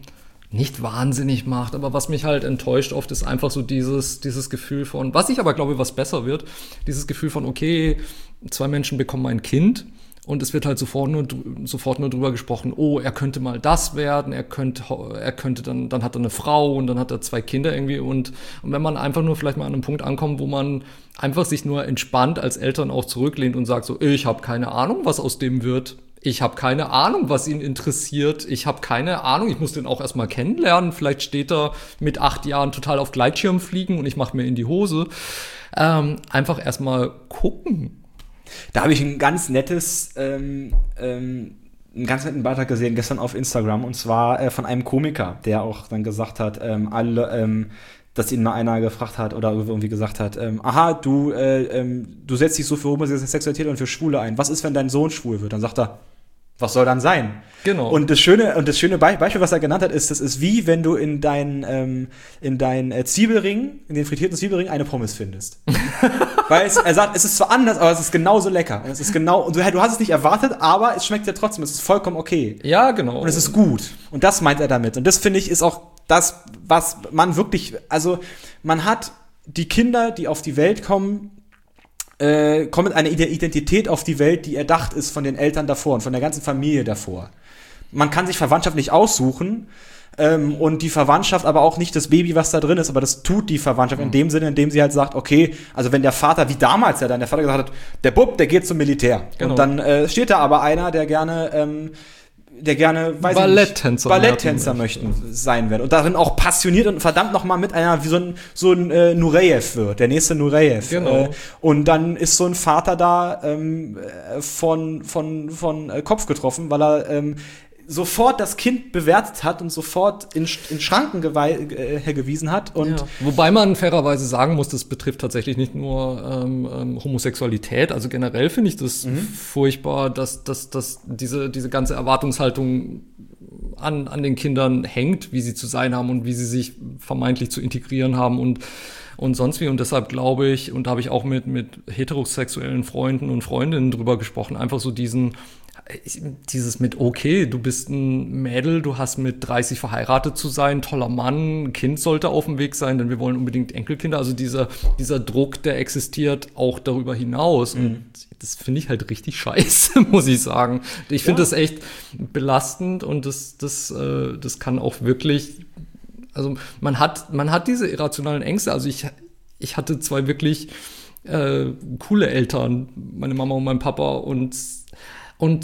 nicht wahnsinnig macht, aber was mich halt enttäuscht oft ist einfach so dieses, dieses Gefühl von, was ich aber glaube, was besser wird, dieses Gefühl von, okay, zwei Menschen bekommen ein Kind und es wird halt sofort nur, sofort nur drüber gesprochen, oh, er könnte mal das werden, er könnte, er könnte dann, dann hat er eine Frau und dann hat er zwei Kinder irgendwie und, und wenn man einfach nur vielleicht mal an einem Punkt ankommt, wo man einfach sich nur entspannt als Eltern auch zurücklehnt und sagt so, ich habe keine Ahnung, was aus dem wird. Ich habe keine Ahnung, was ihn interessiert. Ich habe keine Ahnung, ich muss den auch erstmal kennenlernen. Vielleicht steht er mit acht Jahren total auf Gleitschirm fliegen und ich mache mir in die Hose. Ähm, einfach erstmal gucken. Da habe ich ein ganz nettes, ähm, ähm, einen ganz netten Beitrag gesehen, gestern auf Instagram, und zwar äh, von einem Komiker, der auch dann gesagt hat, ähm, alle, ähm, dass ihn mal einer gefragt hat oder irgendwie gesagt hat, ähm, aha, du, äh, ähm, du setzt dich so für Homosexualität und für Schwule ein. Was ist, wenn dein Sohn schwul wird? Dann sagt er, was soll dann sein? Genau. Und das schöne, und das schöne Be- Beispiel, was er genannt hat, ist, das ist wie, wenn du in deinen, ähm, in deinen äh, Zwiebelring, in den frittierten Zwiebelring eine Pommes findest. Weil es, er sagt, es ist zwar anders, aber es ist genauso lecker. Und es ist genau, und du, du hast es nicht erwartet, aber es schmeckt ja trotzdem. Es ist vollkommen okay. Ja, genau. Und es ist gut. Und das meint er damit. Und das, finde ich, ist auch das, was man wirklich, also man hat die Kinder, die auf die Welt kommen, äh, kommen mit einer Identität auf die Welt, die erdacht ist von den Eltern davor und von der ganzen Familie davor. Man kann sich Verwandtschaft nicht aussuchen, ähm, und die Verwandtschaft aber auch nicht das Baby, was da drin ist, aber das tut die Verwandtschaft in dem Sinne, in dem sie halt sagt, okay, also wenn der Vater, wie damals ja dann, der Vater gesagt hat, der Bub, der geht zum Militär. Genau. Und dann äh, steht da aber einer, der gerne ähm, der gerne, weiß Balletttänzer, ich nicht, Balletttänzer möchten sein werden und darin auch passioniert und verdammt noch mal mit einer, wie so ein, so ein äh, Nureyev wird, der nächste Nureyev. Genau. Äh, und dann ist so ein Vater da ähm, von, von, von äh, Kopf getroffen, weil er ähm, sofort das Kind bewertet hat und sofort in, in Schranken gewei- äh, gewiesen hat. Und ja. Wobei man fairerweise sagen muss, das betrifft tatsächlich nicht nur ähm, ähm, Homosexualität. Also generell finde ich das mhm. furchtbar, dass, dass, dass diese, diese ganze Erwartungshaltung an, an den Kindern hängt, wie sie zu sein haben und wie sie sich vermeintlich zu integrieren haben und und sonst wie. Und deshalb glaube ich, und da habe ich auch mit, mit heterosexuellen Freunden und Freundinnen drüber gesprochen, einfach so diesen, dieses mit, okay, du bist ein Mädel, du hast mit dreißig verheiratet zu sein, toller Mann, ein Kind sollte auf dem Weg sein, denn wir wollen unbedingt Enkelkinder. Also dieser, dieser Druck, der existiert auch darüber hinaus. Mhm. Und das finde ich halt richtig scheiße, muss ich sagen. Ich finde ja. das echt belastend und das, das, äh, das kann auch wirklich, also man hat, man hat diese irrationalen Ängste. Also ich, ich hatte zwei wirklich äh, coole Eltern, meine Mama und mein Papa, und Und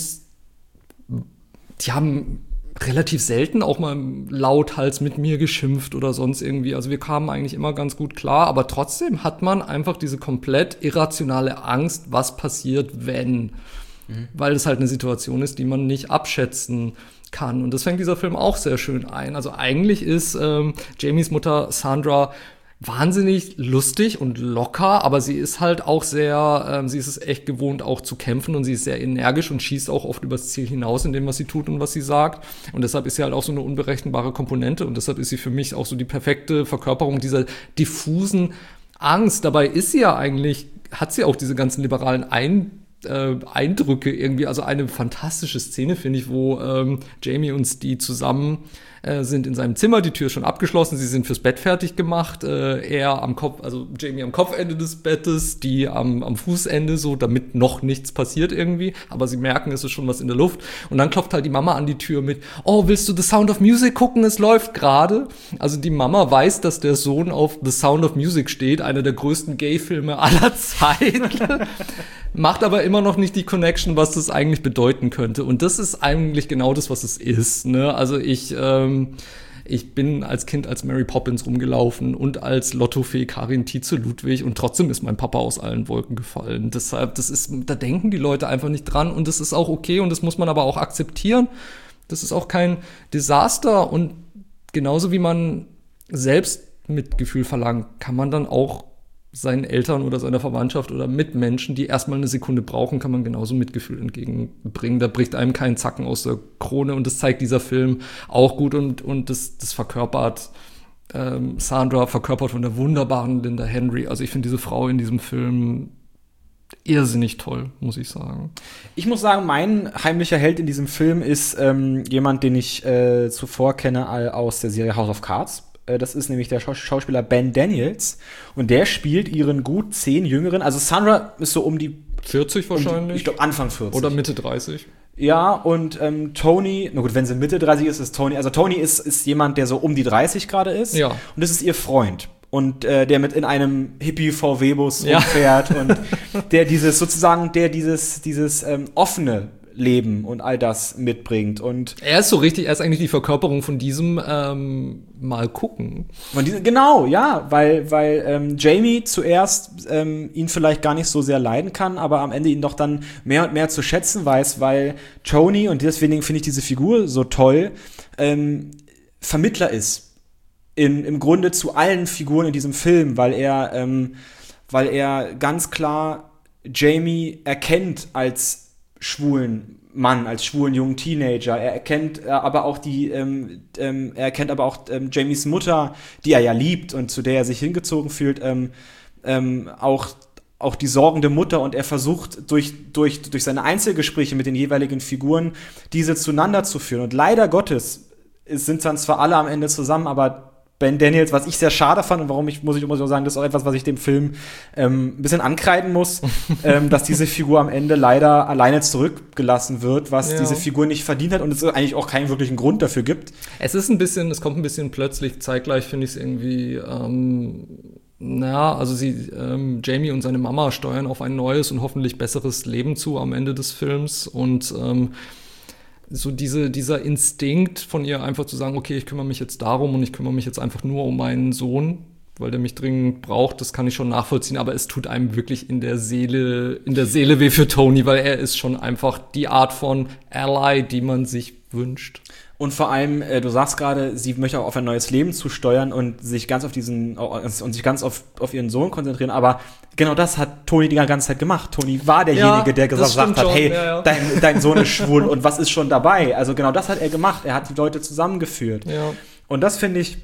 die haben relativ selten auch mal lauthals mit mir geschimpft oder sonst irgendwie. Also wir kamen eigentlich immer ganz gut klar, aber trotzdem hat man einfach diese komplett irrationale Angst, was passiert, wenn. Mhm. Weil es halt eine Situation ist, die man nicht abschätzen kann. Und das fängt dieser Film auch sehr schön ein. Also eigentlich ist ähm, Jamies Mutter Sandra wahnsinnig lustig und locker, aber sie ist halt auch sehr, ähm, sie ist es echt gewohnt, auch zu kämpfen, und sie ist sehr energisch und schießt auch oft übers Ziel hinaus in dem, was sie tut und was sie sagt. Und deshalb ist sie halt auch so eine unberechenbare Komponente, und deshalb ist sie für mich auch so die perfekte Verkörperung dieser diffusen Angst. Dabei ist sie ja eigentlich, hat sie auch diese ganzen liberalen Ein Äh, Eindrücke irgendwie, also eine fantastische Szene, finde ich, wo ähm, Jamie und Steve zusammen äh, sind in seinem Zimmer, die Tür ist schon abgeschlossen, sie sind fürs Bett fertig gemacht, äh, er am Kopf, also Jamie am Kopfende des Bettes, die am, am Fußende, so, damit noch nichts passiert irgendwie, aber sie merken, es ist schon was in der Luft, und dann klopft halt die Mama an die Tür mit, oh, willst du The Sound of Music gucken, es läuft gerade. Also die Mama weiß, dass der Sohn auf The Sound of Music steht, einer der größten Gay-Filme aller Zeiten. Macht aber immer noch nicht die Connection, was das eigentlich bedeuten könnte. Und das ist eigentlich genau das, was es ist. Ne? Also ich, ähm, ich bin als Kind als Mary Poppins rumgelaufen und als Lottofee Karin Tietze Ludwig, und trotzdem ist mein Papa aus allen Wolken gefallen. Deshalb, das ist, da denken die Leute einfach nicht dran, und das ist auch okay, und das muss man aber auch akzeptieren. Das ist auch kein Desaster, und genauso wie man selbst Mitgefühl verlangt, kann man dann auch seinen Eltern oder seiner Verwandtschaft oder Mitmenschen, die erstmal eine Sekunde brauchen, kann man genauso Mitgefühl entgegenbringen. Da bricht einem kein Zacken aus der Krone, und das zeigt dieser Film auch gut, und, und das, das verkörpert ähm, Sandra, verkörpert von der wunderbaren Linda Henry. Also ich finde diese Frau in diesem Film irrsinnig toll, muss ich sagen. Ich muss sagen, mein heimlicher Held in diesem Film ist ähm, jemand, den ich äh, zuvor kenne aus der Serie House of Cards. Äh, das ist nämlich der Schaus- Schauspieler Ben Daniels. Und der spielt ihren gut zehn Jüngeren. Also Sandra ist so um die vierzig wahrscheinlich? Um die, ich glaube Anfang vierzig. Oder Mitte dreißig. Ja, und ähm, Tony, na gut, wenn sie Mitte dreißig ist, ist Tony, also Tony ist, ist jemand, der so um die dreißig gerade ist. Ja. Und das ist ihr Freund. Und äh, der mit in einem Hippie-V W-Bus Ja. rumfährt und der dieses sozusagen, der dieses, dieses ähm, offene Leben und all das mitbringt. Und Er ist so richtig, er ist eigentlich die Verkörperung von diesem ähm, Mal gucken. von diese, genau, ja, weil, weil ähm, Jamie zuerst ähm, ihn vielleicht gar nicht so sehr leiden kann, aber am Ende ihn doch dann mehr und mehr zu schätzen weiß, weil Tony, und deswegen finde ich diese Figur so toll, ähm, Vermittler ist. In, im Grunde zu allen Figuren in diesem Film, weil er, ähm, weil er ganz klar Jamie erkennt als schwulen Mann, als schwulen jungen Teenager. Er erkennt äh, aber auch die, ähm, ähm, er erkennt aber auch ähm, Jamies Mutter, die er ja liebt und zu der er sich hingezogen fühlt, ähm, ähm, auch auch die sorgende Mutter, und er versucht durch, durch, durch seine Einzelgespräche mit den jeweiligen Figuren diese zueinander zu führen. Und leider Gottes sind dann zwar alle am Ende zusammen, aber Ben Daniels, was ich sehr schade fand und warum ich, muss ich muss ich auch sagen, das ist auch etwas, was ich dem Film ähm, ein bisschen ankreiden muss, ähm, dass diese Figur am Ende leider alleine zurückgelassen wird, was Ja. diese Figur nicht verdient hat und es eigentlich auch keinen wirklichen Grund dafür gibt. Es ist ein bisschen, es kommt ein bisschen plötzlich, zeitgleich finde ich es irgendwie, ähm, naja, also sie, ähm, Jamie und seine Mama steuern auf ein neues und hoffentlich besseres Leben zu am Ende des Films, und ähm, so diese, dieser Instinkt von ihr einfach zu sagen, okay, ich kümmere mich jetzt darum und ich kümmere mich jetzt einfach nur um meinen Sohn, weil der mich dringend braucht, das kann ich schon nachvollziehen, aber es tut einem wirklich in der Seele, in der Seele weh für Tony, weil er ist schon einfach die Art von Ally, die man sich wünscht. Und vor allem, äh, du sagst gerade, sie möchte auch auf ein neues Leben zusteuern und sich ganz auf diesen und sich ganz auf, auf ihren Sohn konzentrieren. Aber genau das hat Tony die ganze Zeit gemacht. Tony war derjenige, Ja, der das gesagt stimmt hat, schon, hey, ja, ja. Dein, dein Sohn ist schwul und was ist schon dabei? Also genau das hat er gemacht. Er hat die Leute zusammengeführt. Ja. Und das finde ich,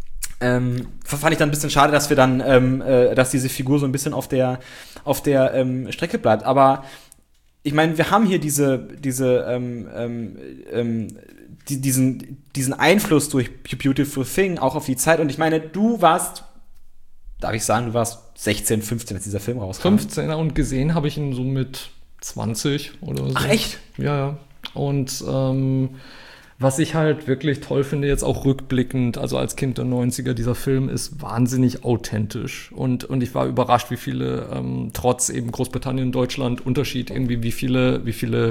ähm, fand ich dann ein bisschen schade, dass wir dann, ähm, äh, dass diese Figur so ein bisschen auf der, auf der ähm, Strecke bleibt. Aber ich meine, wir haben hier diese, diese, ähm, ähm, ähm, die, diesen, diesen Einfluss durch Beautiful Thing auch auf die Zeit. Und ich meine, du warst, darf ich sagen, du warst sechzehn, fünfzehn, als dieser Film rauskam. fünfzehn und gesehen habe ich ihn so mit zwanzig oder so. Ach, echt? Ja, ja. Und ähm, was ich halt wirklich toll finde, jetzt auch rückblickend, also als Kind der neunziger, dieser Film ist wahnsinnig authentisch. Und, und ich war überrascht, wie viele, ähm, trotz eben Großbritannien, Deutschland, Unterschied irgendwie, wie viele, wie viele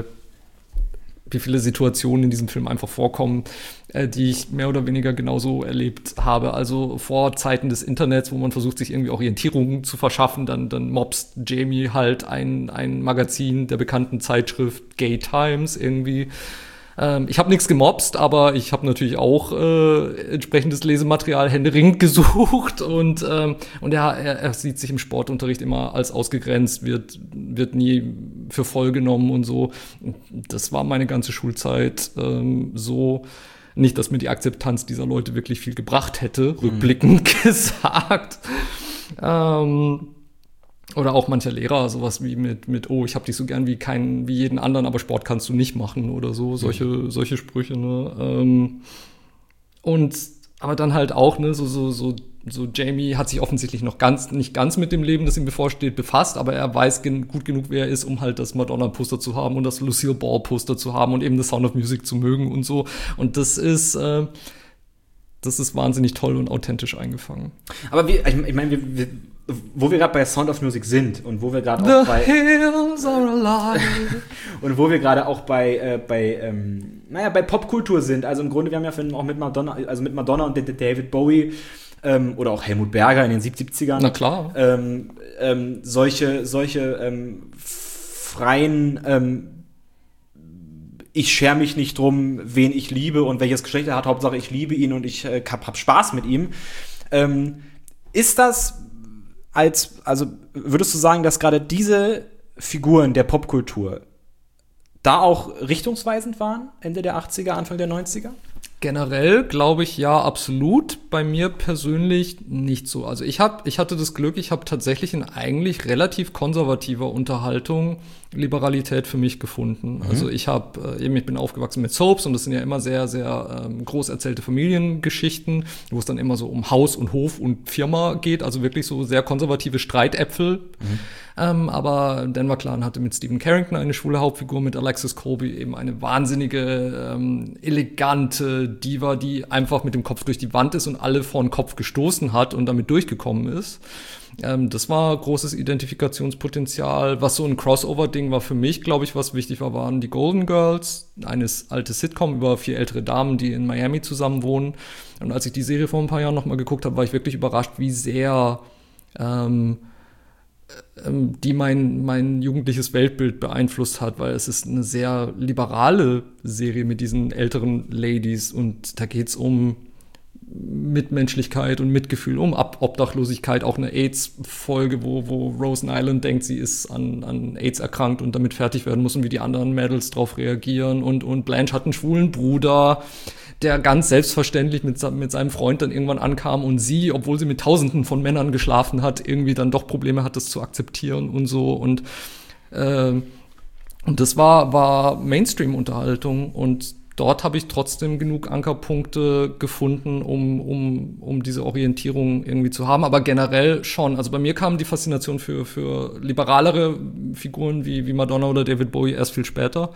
wie viele Situationen in diesem Film einfach vorkommen, äh, die ich mehr oder weniger genauso erlebt habe. Also vor Zeiten des Internets, wo man versucht, sich irgendwie Orientierung zu verschaffen, dann, dann mobst Jamie halt ein, ein Magazin der bekannten Zeitschrift Gay Times irgendwie. Ähm, ich habe nichts gemobst, aber ich habe natürlich auch äh, entsprechendes Lesematerial händeringend gesucht, und, ähm, und er, er, er sieht sich im Sportunterricht immer als ausgegrenzt, wird, wird nie für voll genommen und so. Das war meine ganze Schulzeit ähm, so. Nicht, dass mir die Akzeptanz dieser Leute wirklich viel gebracht hätte, mhm. rückblickend gesagt. Ähm, Oder auch mancher Lehrer, sowas wie mit, mit oh, ich hab dich so gern wie keinen, wie jeden anderen, aber Sport kannst du nicht machen oder so, solche, mhm. solche Sprüche, ne? Ähm, und, aber dann halt auch, ne, so, so, so, so Jamie hat sich offensichtlich noch ganz, nicht ganz mit dem Leben, das ihm bevorsteht, befasst, aber er weiß gen- gut genug, wer er ist, um halt das Madonna-Poster zu haben und das Lucille Ball-Poster zu haben und eben das Sound of Music zu mögen und so. Und das ist, äh, das ist wahnsinnig toll und authentisch eingefangen. Aber wir, ich, ich meine, wir, wir wo wir gerade bei Sound of Music sind und wo wir gerade auch The bei hills are alive. und wo wir gerade auch bei äh, bei ähm, naja bei Popkultur sind, also im Grunde wir haben ja vorhin auch mit Madonna, also mit Madonna und David Bowie ähm, oder auch Helmut Berger in den siebzigern. Na klar. Ähm, ähm, solche solche ähm, freien ähm, ich schere mich nicht drum, wen ich liebe und welches Geschlecht er hat, Hauptsache ich liebe ihn und ich äh, hab, hab Spaß mit ihm. Ähm, ist das als, also würdest du sagen, dass gerade diese Figuren der Popkultur da auch richtungsweisend waren, Ende der achtziger, Anfang der neunziger? Generell glaube ich ja, absolut. Bei mir persönlich nicht so. Also ich hab, ich hatte das Glück, ich habe tatsächlich in eigentlich relativ konservativer Unterhaltung Liberalität für mich gefunden. Mhm. Also ich habe äh, eben, ich bin aufgewachsen mit Soaps und das sind ja immer sehr, sehr ähm, groß erzählte Familiengeschichten, wo es dann immer so um Haus und Hof und Firma geht, also wirklich so sehr konservative Streitäpfel. Mhm. Ähm, aber Denver Clan hatte mit Stephen Carrington eine schwule Hauptfigur, mit Alexis Colby eben eine wahnsinnige, ähm, elegante Diva, die einfach mit dem Kopf durch die Wand ist und alle vor den Kopf gestoßen hat und damit durchgekommen ist. Ähm, das war großes Identifikationspotenzial. Was so ein Crossover-Ding war für mich, glaube ich, was wichtig war, waren die Golden Girls, eine alte Sitcom über vier ältere Damen, die in Miami zusammen wohnen. Und als ich die Serie vor ein paar Jahren noch mal geguckt habe, war ich wirklich überrascht, wie sehr ähm, die mein, mein jugendliches Weltbild beeinflusst hat, weil es ist eine sehr liberale Serie mit diesen älteren Ladies und da geht's um Mitmenschlichkeit und Mitgefühl, um Ab- Obdachlosigkeit, auch eine AIDS-Folge, wo, wo Rosen Island denkt, sie ist an, an AIDS erkrankt und damit fertig werden muss und wie die anderen Mädels drauf reagieren und, und Blanche hat einen schwulen Bruder, der ganz selbstverständlich mit, mit seinem Freund dann irgendwann ankam und sie, obwohl sie mit Tausenden von Männern geschlafen hat, irgendwie dann doch Probleme hat, das zu akzeptieren und so. Und, äh, und das war, war Mainstream-Unterhaltung und dort habe ich trotzdem genug Ankerpunkte gefunden, um, um, um diese Orientierung irgendwie zu haben. Aber generell schon. Also bei mir kam die Faszination für, für liberalere Figuren wie, wie Madonna oder David Bowie erst viel später.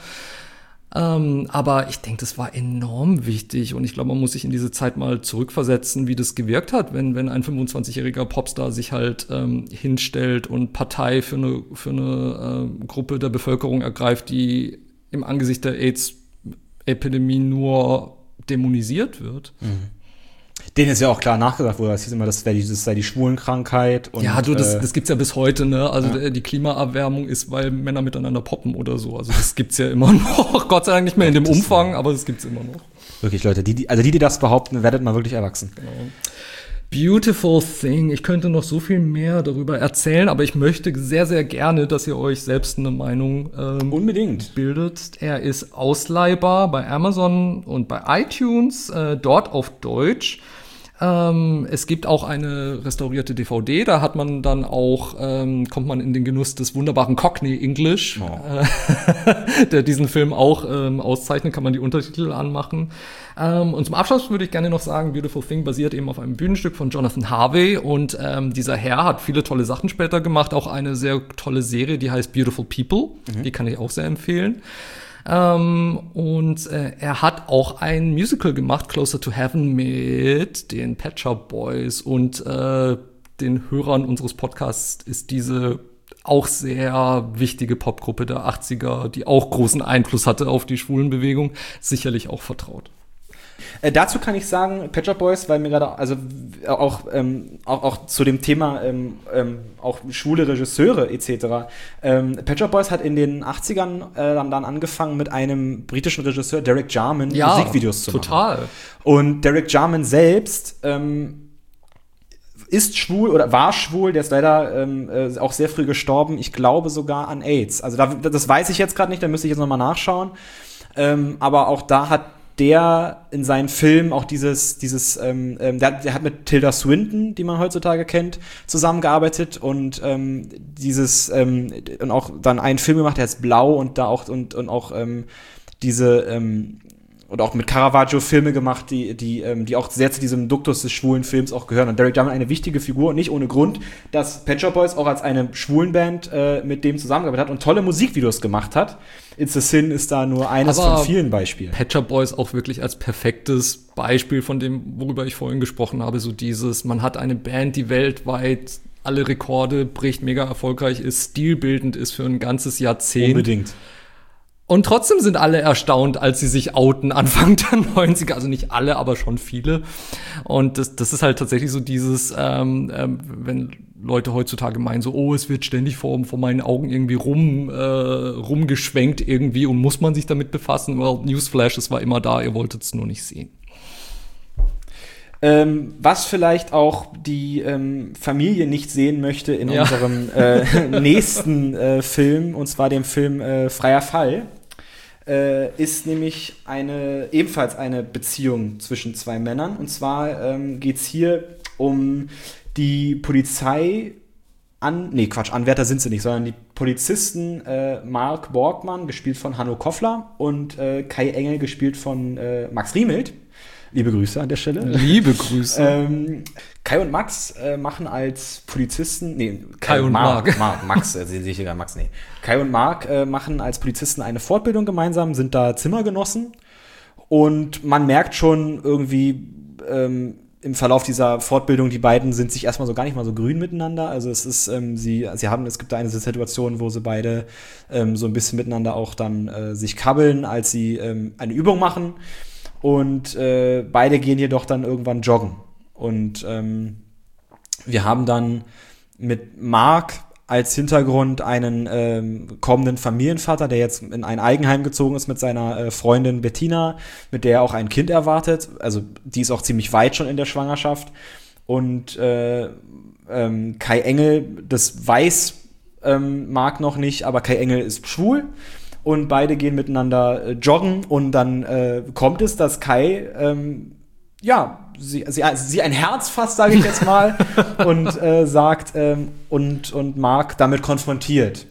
Ähm, aber ich denke, das war enorm wichtig und ich glaube, man muss sich in diese Zeit mal zurückversetzen, wie das gewirkt hat, wenn, wenn ein fünfundzwanzigjähriger Popstar sich halt ähm, hinstellt und Partei für eine, für eine äh, Gruppe der Bevölkerung ergreift, die im Angesicht der AIDS-Epidemie nur dämonisiert wird. Mhm. Denen ist ja auch klar nachgesagt wurde, das hieß immer, das, die, das sei die Schwulenkrankheit. Und, ja, du, das, äh, das gibt's ja bis heute, ne? Also ja. die Klimaerwärmung ist, weil Männer miteinander poppen oder so. Also das gibt's ja immer noch. Gott sei Dank nicht mehr in dem das Umfang, aber das gibt's immer noch. Wirklich, Leute, die, die, also die, die das behaupten, werdet mal wirklich erwachsen. Genau. Beautiful Thing. Ich könnte noch so viel mehr darüber erzählen, aber ich möchte sehr, sehr gerne, dass ihr euch selbst eine Meinung ähm, unbedingt bildet. Er ist ausleihbar bei Amazon und bei iTunes, äh, dort auf Deutsch. Ähm, es gibt auch eine restaurierte D V D, da hat man dann auch, ähm, kommt man in den Genuss des wunderbaren Cockney English, oh. äh, der diesen Film auch ähm, auszeichnet, kann man die Untertitel anmachen. Ähm, und zum Abschluss würde ich gerne noch sagen, Beautiful Thing basiert eben auf einem Bühnenstück von Jonathan Harvey und ähm, dieser Herr hat viele tolle Sachen später gemacht, auch eine sehr tolle Serie, die heißt Beautiful People, mhm. die kann ich auch sehr empfehlen. Ähm, und äh, er hat auch ein Musical gemacht, Closer to Heaven, mit den Pet Shop Boys und äh, den Hörern unseres Podcasts ist diese auch sehr wichtige Popgruppe der achtziger, die auch großen Einfluss hatte auf die Schwulenbewegung, sicherlich auch vertraut. Äh, dazu kann ich sagen, Pet Shop Boys, weil mir gerade, also auch, ähm, auch, auch zu dem Thema ähm, ähm, auch schwule Regisseure et cetera. Ähm, Pet Shop Boys hat in den achtzigern äh, dann, dann angefangen mit einem britischen Regisseur, Derek Jarman, ja, Musikvideos zu total. machen. Und Derek Jarman selbst ähm, ist schwul oder war schwul, der ist leider ähm, äh, auch sehr früh gestorben, ich glaube sogar an AIDS. Also da, das weiß ich jetzt gerade nicht, da müsste ich jetzt nochmal nachschauen. Ähm, aber auch da hat der in seinen Filmen auch dieses, dieses, ähm, der, der hat mit Tilda Swinton, die man heutzutage kennt, zusammengearbeitet und ähm, dieses ähm, und auch dann einen Film gemacht, der heißt Blau und da auch und und auch ähm, diese ähm, und auch mit Caravaggio Filme gemacht, die die ähm, die auch sehr zu diesem Duktus des schwulen Films auch gehören. Und Derek Jarman eine wichtige Figur und nicht ohne Grund, dass Pet Shop Boys auch als eine schwulen Band äh, mit dem zusammengearbeitet hat und tolle Musikvideos gemacht hat. It's a Sin ist da nur eines Aber von vielen Beispielen. Pet Shop Boys auch wirklich als perfektes Beispiel von dem, worüber ich vorhin gesprochen habe, so dieses, man hat eine Band, die weltweit alle Rekorde bricht, mega erfolgreich ist, stilbildend ist für ein ganzes Jahrzehnt. Unbedingt. Und trotzdem sind alle erstaunt, als sie sich outen Anfang der neunziger. Also nicht alle, aber schon viele. Und das, das ist halt tatsächlich so dieses, ähm, ähm, wenn Leute heutzutage meinen so, oh, es wird ständig vor, vor meinen Augen irgendwie rum, äh, rumgeschwenkt irgendwie und muss man sich damit befassen? Well, Newsflash, es war immer da, ihr wolltet es nur nicht sehen. Ähm, was vielleicht auch die ähm, Familie nicht sehen möchte in ja. unserem äh, nächsten äh, Film, und zwar dem Film äh, Freier Fall. äh, ist nämlich eine, ebenfalls eine Beziehung zwischen zwei Männern. Und zwar ähm, geht es hier um die Polizei, an, nee, Quatsch, Anwärter sind sie nicht, sondern die Polizisten äh, Mark Borgmann, gespielt von Hanno Koffler, und äh, Kai Engel, gespielt von äh, Max Riemelt. Liebe Grüße an der Stelle. Liebe Grüße. ähm, Kai und Max äh, machen als Polizisten, nee, Kai, Kai und Mark. Mark, Mark Max, äh, sehe ich gerade Max, nee. Kai und Mark äh, machen als Polizisten eine Fortbildung gemeinsam, sind da Zimmergenossen, und man merkt schon irgendwie ähm, im Verlauf dieser Fortbildung, die beiden sind sich erstmal so gar nicht mal so grün miteinander. Also es ist, ähm, sie, sie haben, es gibt da eine Situation, wo sie beide ähm, so ein bisschen miteinander auch dann äh, sich kabbeln, als sie ähm, eine Übung machen. Und äh, beide gehen jedoch dann irgendwann joggen. Und ähm, wir haben dann mit Mark als Hintergrund einen ähm, kommenden Familienvater, der jetzt in ein Eigenheim gezogen ist mit seiner äh, Freundin Bettina, mit der er auch ein Kind erwartet. Also die ist auch ziemlich weit schon in der Schwangerschaft. Und äh, ähm, Kai Engel, das weiß ähm, Mark noch nicht, aber Kai Engel ist schwul. Und beide gehen miteinander äh, joggen, und dann äh, kommt es, dass Kai ähm, ja, sie, sie, sie ein Herz fasst, sage ich jetzt mal, und äh, sagt, ähm, und, und Mark damit konfrontiert.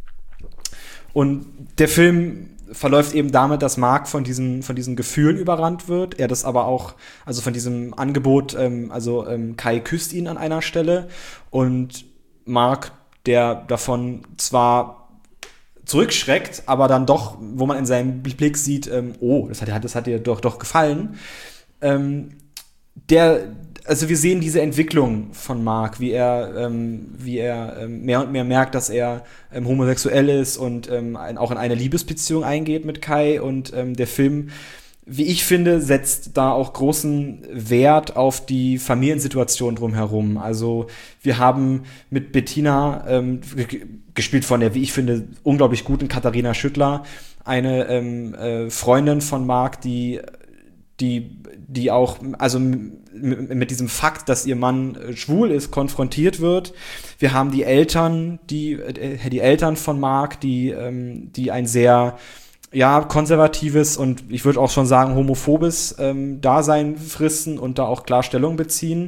Und der Film verläuft eben damit, dass Mark von diesen, von diesen Gefühlen überrannt wird. Er das aber auch, also von diesem Angebot, ähm, also ähm, Kai küsst ihn an einer Stelle, und Mark, der davon zwar zurückschreckt, aber dann doch, wo man in seinem Blick sieht, ähm, oh, das hat, das hat dir doch, doch gefallen. Ähm, der, also wir sehen diese Entwicklung von Mark, wie er, ähm, wie er ähm, mehr und mehr merkt, dass er ähm, homosexuell ist und ähm, ein, auch in eine Liebesbeziehung eingeht mit Kai. Und ähm, der Film, wie ich finde, setzt da auch großen Wert auf die Familiensituation drumherum. Also wir haben mit Bettina, ähm, gespielt von der, wie ich finde, unglaublich guten Katharina Schüttler, eine ähm, äh, Freundin von Mark, die die die auch, also m- mit diesem Fakt, dass ihr Mann äh, schwul ist, konfrontiert wird. Wir haben die Eltern, die äh, die Eltern von Mark, die ähm, die ein sehr ja konservatives und ich würde auch schon sagen homophobes ähm, Dasein fristen und da auch klar Stellung beziehen.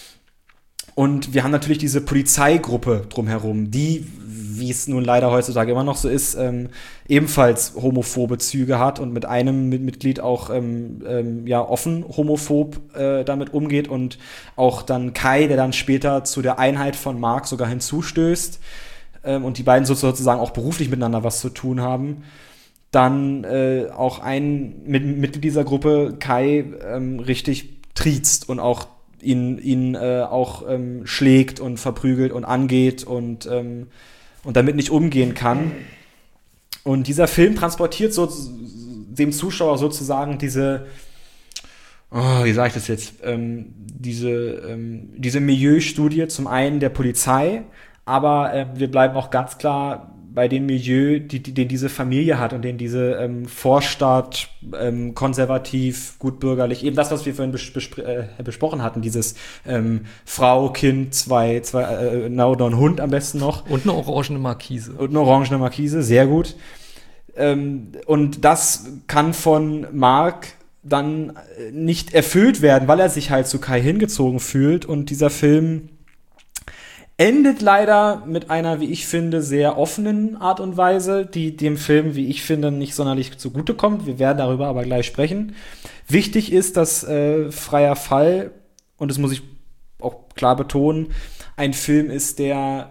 Und wir haben natürlich diese Polizeigruppe drumherum, die, wie es nun leider heutzutage immer noch so ist, ähm, ebenfalls homophobe Züge hat und mit einem Mitglied auch ähm, ähm, ja, offen homophob äh, damit umgeht, und auch dann Kai, der dann später zu der Einheit von Mark sogar hinzustößt, ähm, und die beiden sozusagen auch beruflich miteinander was zu tun haben. Dann äh, auch ein Mitglied dieser Gruppe, Kai, ähm, richtig triezt und auch ihn, ihn äh, auch ähm, schlägt und verprügelt und angeht und, ähm, und damit nicht umgehen kann. Und dieser Film transportiert so dem Zuschauer sozusagen diese, oh, wie sage ich das jetzt, ähm, diese, ähm, diese Milieustudie zum einen der Polizei, aber äh, wir bleiben auch ganz klar bei dem Milieu, die, die, den diese Familie hat und den diese ähm, Vorstadt, ähm, konservativ, gutbürgerlich, eben das, was wir vorhin bes- bespr- äh, besprochen hatten, dieses ähm, Frau, Kind, zwei, zwei äh, na, oder ein Hund am besten noch. Und eine orangene Markise. Und eine orangene Markise, sehr gut. Ähm, und das kann von Mark dann nicht erfüllt werden, weil er sich halt zu Kai hingezogen fühlt, und dieser Film endet leider mit einer, wie ich finde, sehr offenen Art und Weise, die dem Film, wie ich finde, nicht sonderlich zugutekommt. Wir werden darüber aber gleich sprechen. Wichtig ist, dass äh, Freier Fall, und das muss ich auch klar betonen, ein Film ist, der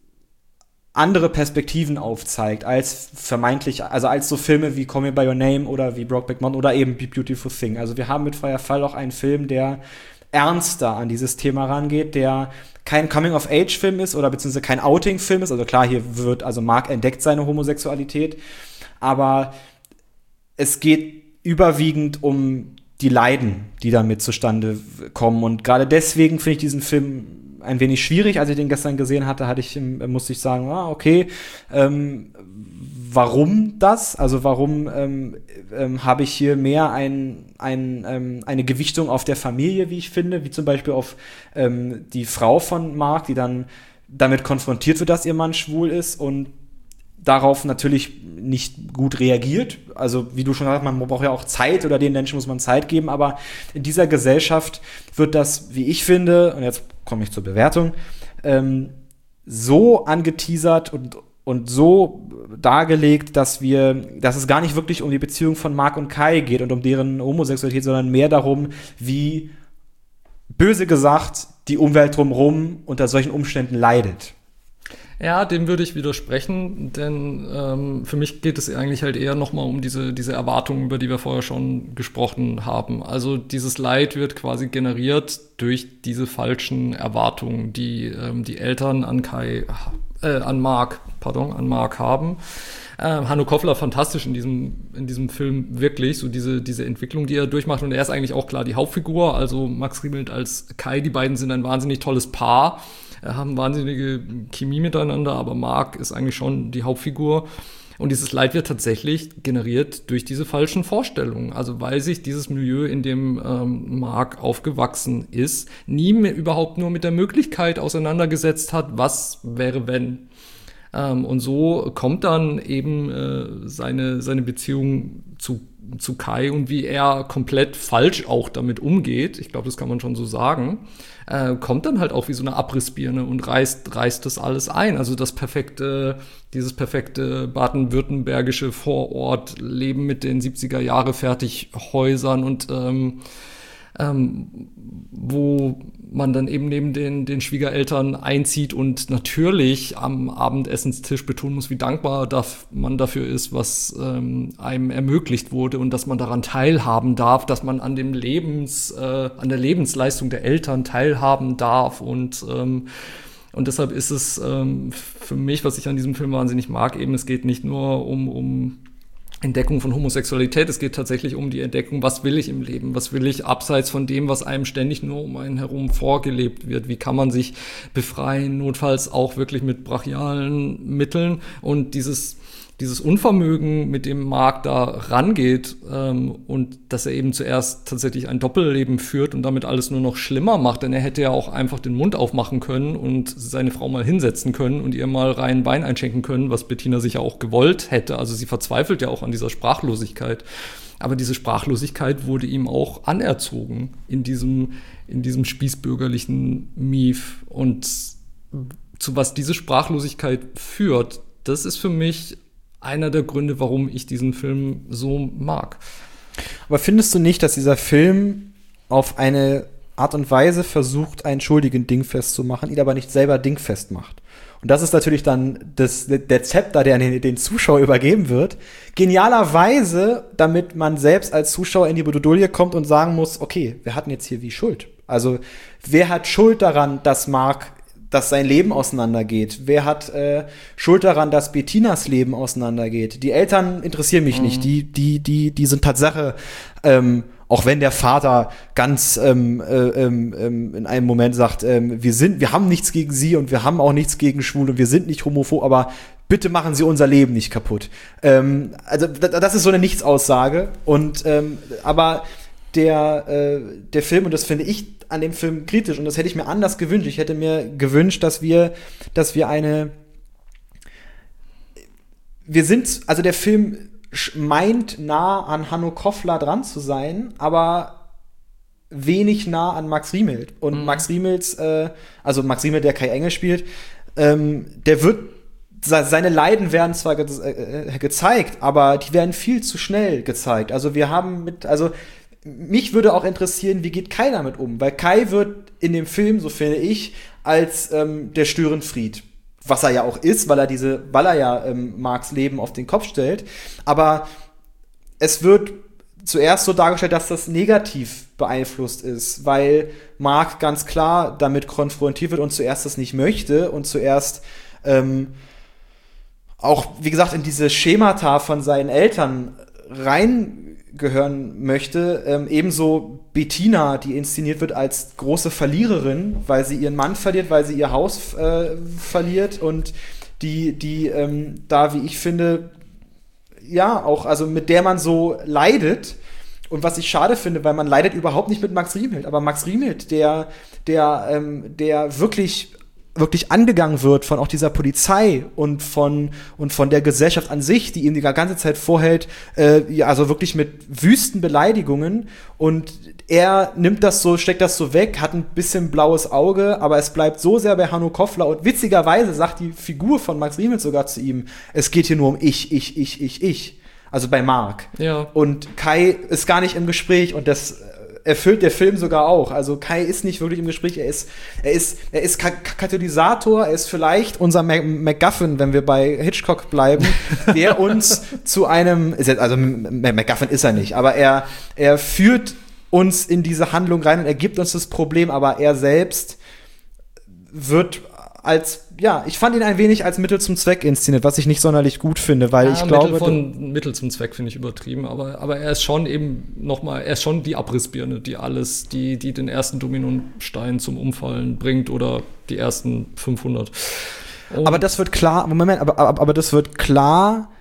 andere Perspektiven aufzeigt, als vermeintlich, also als so Filme wie Call Me By Your Name oder wie Brokeback Mountain oder eben Be Beautiful Thing. Also wir haben mit Freier Fall auch einen Film, der ernster an dieses Thema rangeht, der kein Coming-of-Age-Film ist oder beziehungsweise kein Outing-Film ist. Also klar, hier wird, also Mark entdeckt seine Homosexualität, aber es geht überwiegend um die Leiden, die damit zustande kommen. Und gerade deswegen finde ich diesen Film ein wenig schwierig. Als ich den gestern gesehen hatte, hatte ich, musste ich sagen, ah, okay, ähm, warum das? Also warum ähm, ähm, habe ich hier mehr ein, ein, ähm, eine Gewichtung auf der Familie, wie ich finde, wie zum Beispiel auf ähm, die Frau von Mark, die dann damit konfrontiert wird, dass ihr Mann schwul ist, und darauf natürlich nicht gut reagiert. Also wie du schon gesagt hast, man braucht ja auch Zeit oder den Menschen muss man Zeit geben, aber in dieser Gesellschaft wird das, wie ich finde, und jetzt komme ich zur Bewertung, ähm, so angeteasert und, und so dargelegt, dass wir, dass es gar nicht wirklich um die Beziehung von Mark und Kai geht und um deren Homosexualität, sondern mehr darum, wie böse gesagt die Umwelt drumherum unter solchen Umständen leidet. Ja, dem würde ich widersprechen, denn ähm, für mich geht es eigentlich halt eher nochmal um diese, diese Erwartungen, über die wir vorher schon gesprochen haben. Also dieses Leid wird quasi generiert durch diese falschen Erwartungen, die ähm, die Eltern an Kai, äh, an Mark, pardon, an Mark haben. Äh, Hanno Koffler fantastisch in diesem, in diesem Film, wirklich, so diese, diese Entwicklung, die er durchmacht. Und er ist eigentlich auch klar die Hauptfigur, also Max Riemelt als Kai, die beiden sind ein wahnsinnig tolles Paar. Haben wahnsinnige Chemie miteinander, aber Mark ist eigentlich schon die Hauptfigur. Und dieses Leid wird tatsächlich generiert durch diese falschen Vorstellungen. Also weil sich dieses Milieu, in dem ähm, Mark aufgewachsen ist, nie mehr überhaupt nur mit der Möglichkeit auseinandergesetzt hat, was wäre, wenn. Ähm, und so kommt dann eben äh, seine, seine Beziehung zu, zu Kai und wie er komplett falsch auch damit umgeht, ich glaube, das kann man schon so sagen, äh, kommt dann halt auch wie so eine Abrissbirne und reißt, reißt das alles ein. Also das perfekte, dieses perfekte baden-württembergische Vorortleben mit den siebziger-Jahre-Fertighäusern und ähm, ähm, wo man dann eben neben den, den Schwiegereltern einzieht und natürlich am Abendessenstisch betonen muss, wie dankbar darf man dafür ist, was ähm, einem ermöglicht wurde und dass man daran teilhaben darf, dass man an dem Lebens, äh, an der Lebensleistung der Eltern teilhaben darf und ähm, und deshalb ist es ähm, für mich, was ich an diesem Film wahnsinnig mag, eben es geht nicht nur um, um Entdeckung von Homosexualität, es geht tatsächlich um die Entdeckung, was will ich im Leben, was will ich abseits von dem, was einem ständig nur um einen herum vorgelebt wird, wie kann man sich befreien, notfalls auch wirklich mit brachialen Mitteln und dieses dieses Unvermögen, mit dem Mark da rangeht ähm, und dass er eben zuerst tatsächlich ein Doppelleben führt und damit alles nur noch schlimmer macht, denn er hätte ja auch einfach den Mund aufmachen können und seine Frau mal hinsetzen können und ihr mal rein Wein einschenken können, was Bettina sicher auch gewollt hätte. Also sie verzweifelt ja auch an dieser Sprachlosigkeit. Aber diese Sprachlosigkeit wurde ihm auch anerzogen in diesem, in diesem spießbürgerlichen Mief. Und zu was diese Sprachlosigkeit führt, das ist für mich einer der Gründe, warum ich diesen Film so mag. Aber findest du nicht, dass dieser Film auf eine Art und Weise versucht, einen Schuldigen dingfest zu machen, ihn aber nicht selber dingfest macht? Und das ist natürlich dann das, der Zepter, der an den, den Zuschauer übergeben wird. Genialerweise, damit man selbst als Zuschauer in die Bredouille kommt und sagen muss, okay, wir hatten jetzt hier wie Schuld. Also, wer hat Schuld daran, dass Mark dass sein Leben auseinandergeht? Wer hat äh, Schuld daran, dass Bettinas Leben auseinandergeht? Die Eltern interessieren mich mhm. nicht. Die, die, die, die sind Tatsache, ähm, auch wenn der Vater ganz ähm, äh, ähm, in einem Moment sagt, ähm, wir sind, wir haben nichts gegen sie und wir haben auch nichts gegen Schwule und wir sind nicht homophob, aber bitte machen Sie unser Leben nicht kaputt. Ähm, also das ist so eine Nichtsaussage. Und ähm, aber der äh, der Film, und das finde ich an dem Film kritisch, und das hätte ich mir anders gewünscht. Ich hätte mir gewünscht, dass wir, dass wir eine, wir sind, also der Film meint nah an Hanno Koffler dran zu sein, aber wenig nah an Max Riemelt. Und mhm. Max Riemelts, äh, also Max Riemelt, der Kai Engel spielt, ähm, der wird, seine Leiden werden zwar ge- äh, gezeigt, aber die werden viel zu schnell gezeigt. Also wir haben mit, also mich würde auch interessieren, wie geht Kai damit um? Weil Kai wird in dem Film, so finde ich, als ähm, der Störenfried, was er ja auch ist, weil er diese, weil er ja ähm, Marks Leben auf den Kopf stellt. Aber es wird zuerst so dargestellt, dass das negativ beeinflusst ist, weil Mark ganz klar damit konfrontiert wird und zuerst das nicht möchte und zuerst ähm, auch, wie gesagt, in diese Schemata von seinen Eltern reingehören möchte. Ähm, ebenso Bettina, die inszeniert wird als große Verliererin, weil sie ihren Mann verliert, weil sie ihr Haus äh, verliert und die, die ähm, da, wie ich finde, ja, auch, also mit der man so leidet. Und was ich schade finde, weil man leidet überhaupt nicht mit Max Riemelt, aber Max Riemelt, der, der, ähm, der wirklich wirklich angegangen wird von auch dieser Polizei und von und von der Gesellschaft an sich, die ihm die ganze Zeit vorhält, äh, ja, also wirklich mit wüsten Beleidigungen, und er nimmt das so, steckt das so weg, hat ein bisschen blaues Auge, aber es bleibt so sehr bei Hanno Koffler, und witzigerweise sagt die Figur von Max Riemelt sogar zu ihm, es geht hier nur um ich, ich, ich, ich, ich. Also bei Mark. Ja. Und Kai ist gar nicht im Gespräch, und das erfüllt der Film sogar auch. Also Kai ist nicht wirklich im Gespräch, er ist, er ist, er ist Ka- Katalysator, er ist vielleicht unser Mac- MacGuffin, wenn wir bei Hitchcock bleiben, der uns zu einem, ist jetzt, also MacGuffin ist er nicht, aber er, er führt uns in diese Handlung rein und er gibt uns das Problem, aber er selbst wird als, ja, ich fand ihn ein wenig als Mittel zum Zweck inszeniert, was ich nicht sonderlich gut finde, weil ja, ich glaube, Mittel von Mittel zum Zweck finde ich übertrieben, aber, aber er ist schon eben nochmal, er ist schon die Abrissbirne, die alles, die, die den ersten Dominostein zum Umfallen bringt oder die ersten fünfhundert. Und aber das wird klar, Moment, aber, aber, aber das wird klar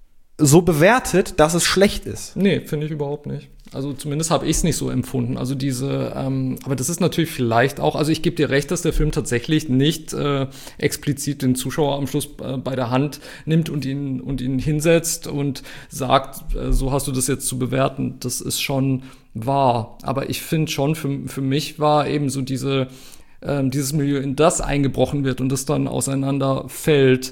so bewertet, dass es schlecht ist. Nee, finde ich überhaupt nicht. Also zumindest habe ich es nicht so empfunden. Also diese, ähm, aber das ist natürlich vielleicht auch, also ich gebe dir recht, dass der Film tatsächlich nicht äh, explizit den Zuschauer am Schluss äh, bei der Hand nimmt und ihn und ihn hinsetzt und sagt, äh, so hast du das jetzt zu bewerten. Das ist schon wahr. Aber ich finde schon, für, für mich war eben so diese, ähm, dieses Milieu, in das eingebrochen wird und das dann auseinanderfällt,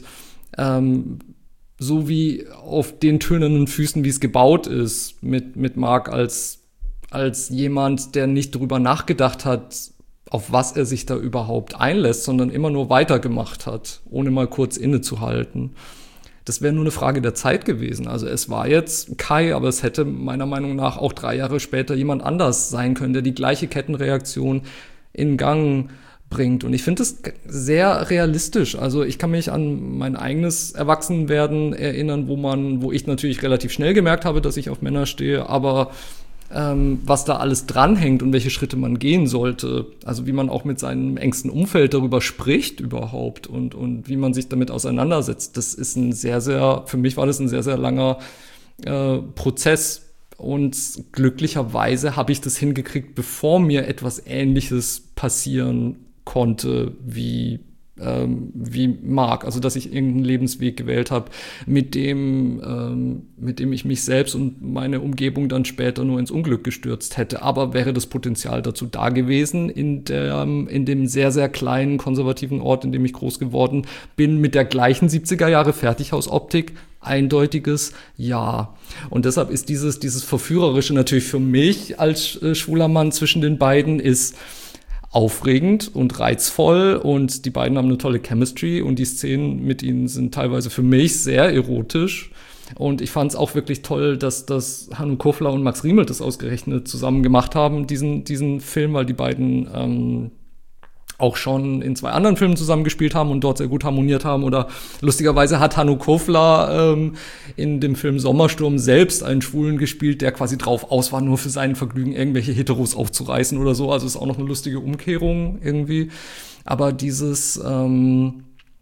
ähm, so wie auf den tönernen Füßen, wie es gebaut ist, mit, mit Mark als, als jemand, der nicht darüber nachgedacht hat, auf was er sich da überhaupt einlässt, sondern immer nur weitergemacht hat, ohne mal kurz innezuhalten. Das wäre nur eine Frage der Zeit gewesen. Also es war jetzt Kai, aber es hätte meiner Meinung nach auch drei Jahre später jemand anders sein können, der die gleiche Kettenreaktion in Gang bringt. Und ich finde es sehr realistisch. Also ich kann mich an mein eigenes Erwachsenwerden erinnern, wo man, wo ich natürlich relativ schnell gemerkt habe, dass ich auf Männer stehe, aber ähm, was da alles dranhängt und welche Schritte man gehen sollte, also wie man auch mit seinem engsten Umfeld darüber spricht überhaupt und, und wie man sich damit auseinandersetzt, das ist ein sehr, sehr, für mich war das ein sehr, sehr langer äh, Prozess. Und glücklicherweise habe ich das hingekriegt, bevor mir etwas Ähnliches passieren konnte wie ähm, wie Mark, also dass ich irgendeinen Lebensweg gewählt habe, mit dem ähm, mit dem ich mich selbst und meine Umgebung dann später nur ins Unglück gestürzt hätte. Aber wäre das Potenzial dazu da gewesen in der in dem sehr sehr kleinen konservativen Ort, in dem ich groß geworden bin, mit der gleichen siebziger Jahre Fertighausoptik? Eindeutiges Ja. Und deshalb ist dieses dieses Verführerische natürlich für mich als äh, schwuler Mann zwischen den beiden ist aufregend und reizvoll, und die beiden haben eine tolle Chemistry und die Szenen mit ihnen sind teilweise für mich sehr erotisch. Und ich fand es auch wirklich toll, dass, dass Hanno Koffler und Max Riemelt das ausgerechnet zusammen gemacht haben, diesen, diesen Film, weil die beiden ähm, auch schon in zwei anderen Filmen zusammengespielt haben und dort sehr gut harmoniert haben. Oder lustigerweise hat Hanno Koffler ähm, in dem Film Sommersturm selbst einen Schwulen gespielt, der quasi drauf aus war, nur für sein Vergnügen irgendwelche Heteros aufzureißen oder so. Also ist auch noch eine lustige Umkehrung irgendwie. Aber dieses, ähm,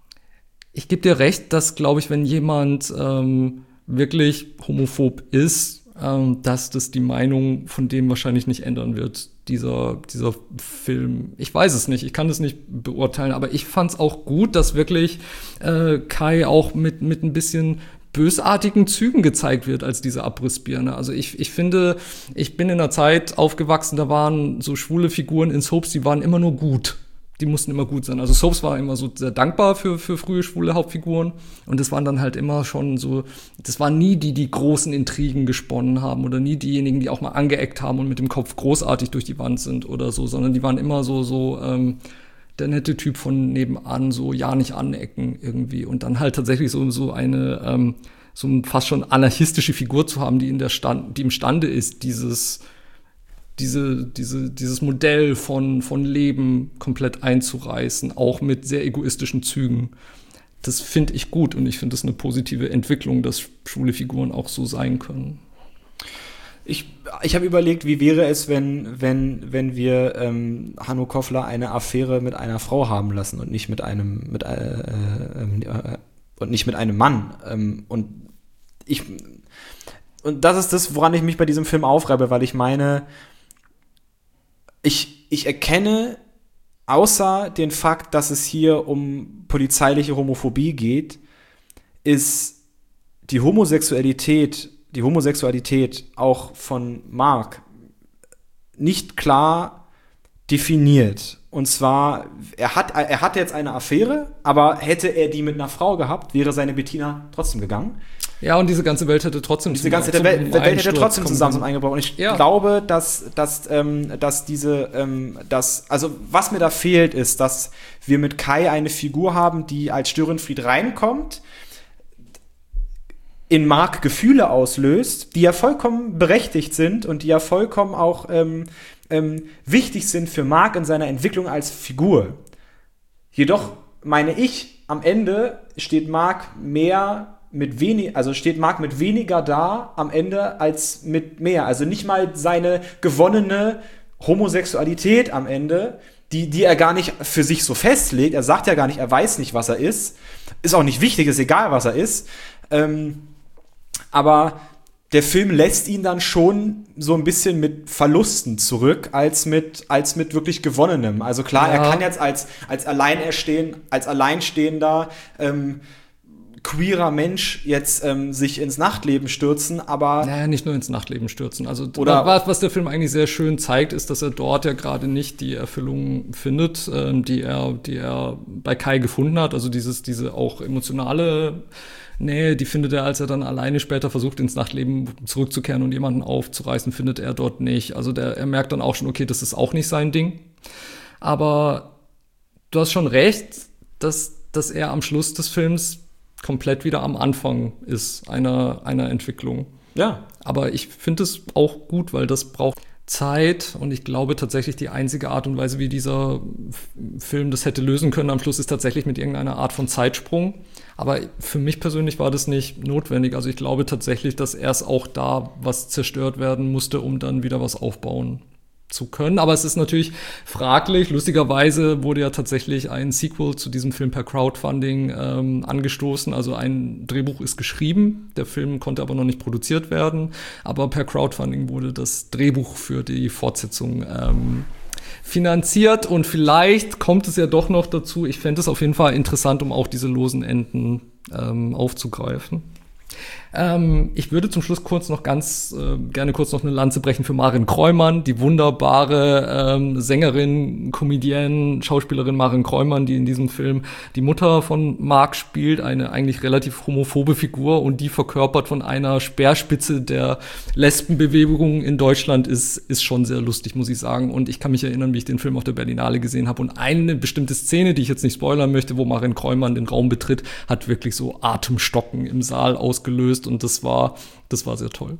ich gebe dir recht, dass, glaube ich, wenn jemand ähm, wirklich homophob ist, ähm, dass das die Meinung von dem wahrscheinlich nicht ändern wird. Dieser, dieser Film, ich weiß es nicht, ich kann das nicht beurteilen, aber ich fand es auch gut, dass wirklich äh, Kai auch mit, mit ein bisschen bösartigen Zügen gezeigt wird als diese Abrissbirne. Also ich, ich finde, ich bin in einer Zeit aufgewachsen, da waren so schwule Figuren in Soaps, die waren immer nur gut. Die mussten immer gut sein. Also Soaps war immer so sehr dankbar für, für frühe schwule Hauptfiguren. Und das waren dann halt immer schon so, das waren nie die, die großen Intrigen gesponnen haben oder nie diejenigen, die auch mal angeeckt haben und mit dem Kopf großartig durch die Wand sind oder so, sondern die waren immer so, so, ähm, der nette Typ von nebenan, so ja nicht anecken irgendwie. Und dann halt tatsächlich so, so eine, ähm, so eine fast schon anarchistische Figur zu haben, die in der Stand, die imstande ist, dieses, diese, diese, dieses Modell von, von Leben komplett einzureißen, auch mit sehr egoistischen Zügen. Das finde ich gut und ich finde das eine positive Entwicklung, dass schwule Figuren auch so sein können. Ich, ich habe überlegt, wie wäre es, wenn, wenn, wenn wir ähm, Hanno Koffler eine Affäre mit einer Frau haben lassen und nicht mit einem, mit, äh, äh, und nicht mit einem Mann. Ähm, und ich, und das ist das, woran ich mich bei diesem Film aufreibe, weil ich meine, ich, ich erkenne außer den Fakt, dass es hier um polizeiliche Homophobie geht, ist die Homosexualität, die Homosexualität auch von Mark nicht klar definiert. Und zwar, er hat, er hatte jetzt eine Affäre, aber hätte er die mit einer Frau gehabt, wäre seine Bettina trotzdem gegangen. Ja, und diese ganze Welt hätte trotzdem diese ganze zum, Welt, Welt hätte trotzdem zusammen zum eingebrochen. Und ich ja. glaube, dass, dass, ähm, dass diese, ähm, dass, also was mir da fehlt, ist, dass wir mit Kai eine Figur haben, die als Störenfried reinkommt, in Mark Gefühle auslöst, die ja vollkommen berechtigt sind und die ja vollkommen auch ähm, ähm, wichtig sind für Mark in seiner Entwicklung als Figur. Jedoch meine ich, am Ende steht Mark mehr mit wenig, also steht Mark mit weniger da am Ende als mit mehr. Also nicht mal seine gewonnene Homosexualität am Ende, die, die er gar nicht für sich so festlegt. Er sagt ja gar nicht, er weiß nicht, was er ist. Ist auch nicht wichtig, ist egal, was er ist. Ähm, aber der Film lässt ihn dann schon so ein bisschen mit Verlusten zurück, als mit, als mit wirklich Gewonnenem. Also klar, ja. er kann jetzt als, als Alleinerstehen, als Alleinstehender ähm, queerer Mensch jetzt ähm, sich ins Nachtleben stürzen, aber naja, nicht nur ins Nachtleben stürzen. Also oder was, was der Film eigentlich sehr schön zeigt, ist, dass er dort ja gerade nicht die Erfüllung findet, ähm, die er, die er bei Kai gefunden hat. Also dieses, diese auch emotionale Nähe, die findet er, als er dann alleine später versucht, ins Nachtleben zurückzukehren und jemanden aufzureißen, findet er dort nicht. Also der, er merkt dann auch schon, okay, das ist auch nicht sein Ding. Aber du hast schon recht, dass, dass er am Schluss des Films komplett wieder am Anfang ist einer, einer Entwicklung. Ja. Aber ich finde es auch gut, weil das braucht Zeit und ich glaube tatsächlich die einzige Art und Weise, wie dieser Film das hätte lösen können am Schluss, ist tatsächlich mit irgendeiner Art von Zeitsprung. Aber für mich persönlich war das nicht notwendig. Also ich glaube tatsächlich, dass erst auch da was zerstört werden musste, um dann wieder was aufbauen zu können. Aber es ist natürlich fraglich. Lustigerweise wurde ja tatsächlich ein Sequel zu diesem Film per Crowdfunding ähm, angestoßen. Also ein Drehbuch ist geschrieben, der Film konnte aber noch nicht produziert werden. Aber per Crowdfunding wurde das Drehbuch für die Fortsetzung ähm, finanziert. Und vielleicht kommt es ja doch noch dazu. Ich fände es auf jeden Fall interessant, um auch diese losen Enden ähm, aufzugreifen. Ähm, ich würde zum Schluss kurz noch ganz äh, gerne kurz noch eine Lanze brechen für Maren Kräumann, die wunderbare ähm, Sängerin, Comedienne, Schauspielerin Maren Kräumann, die in diesem Film die Mutter von Mark spielt, eine eigentlich relativ homophobe Figur und die verkörpert von einer Speerspitze der Lesbenbewegung in Deutschland ist, ist schon sehr lustig, muss ich sagen. Und ich kann mich erinnern, wie ich den Film auf der Berlinale gesehen habe und eine bestimmte Szene, die ich jetzt nicht spoilern möchte, wo Maren Kräumann den Raum betritt, hat wirklich so Atemstocken im Saal ausgelöst. Und das war, das war sehr toll.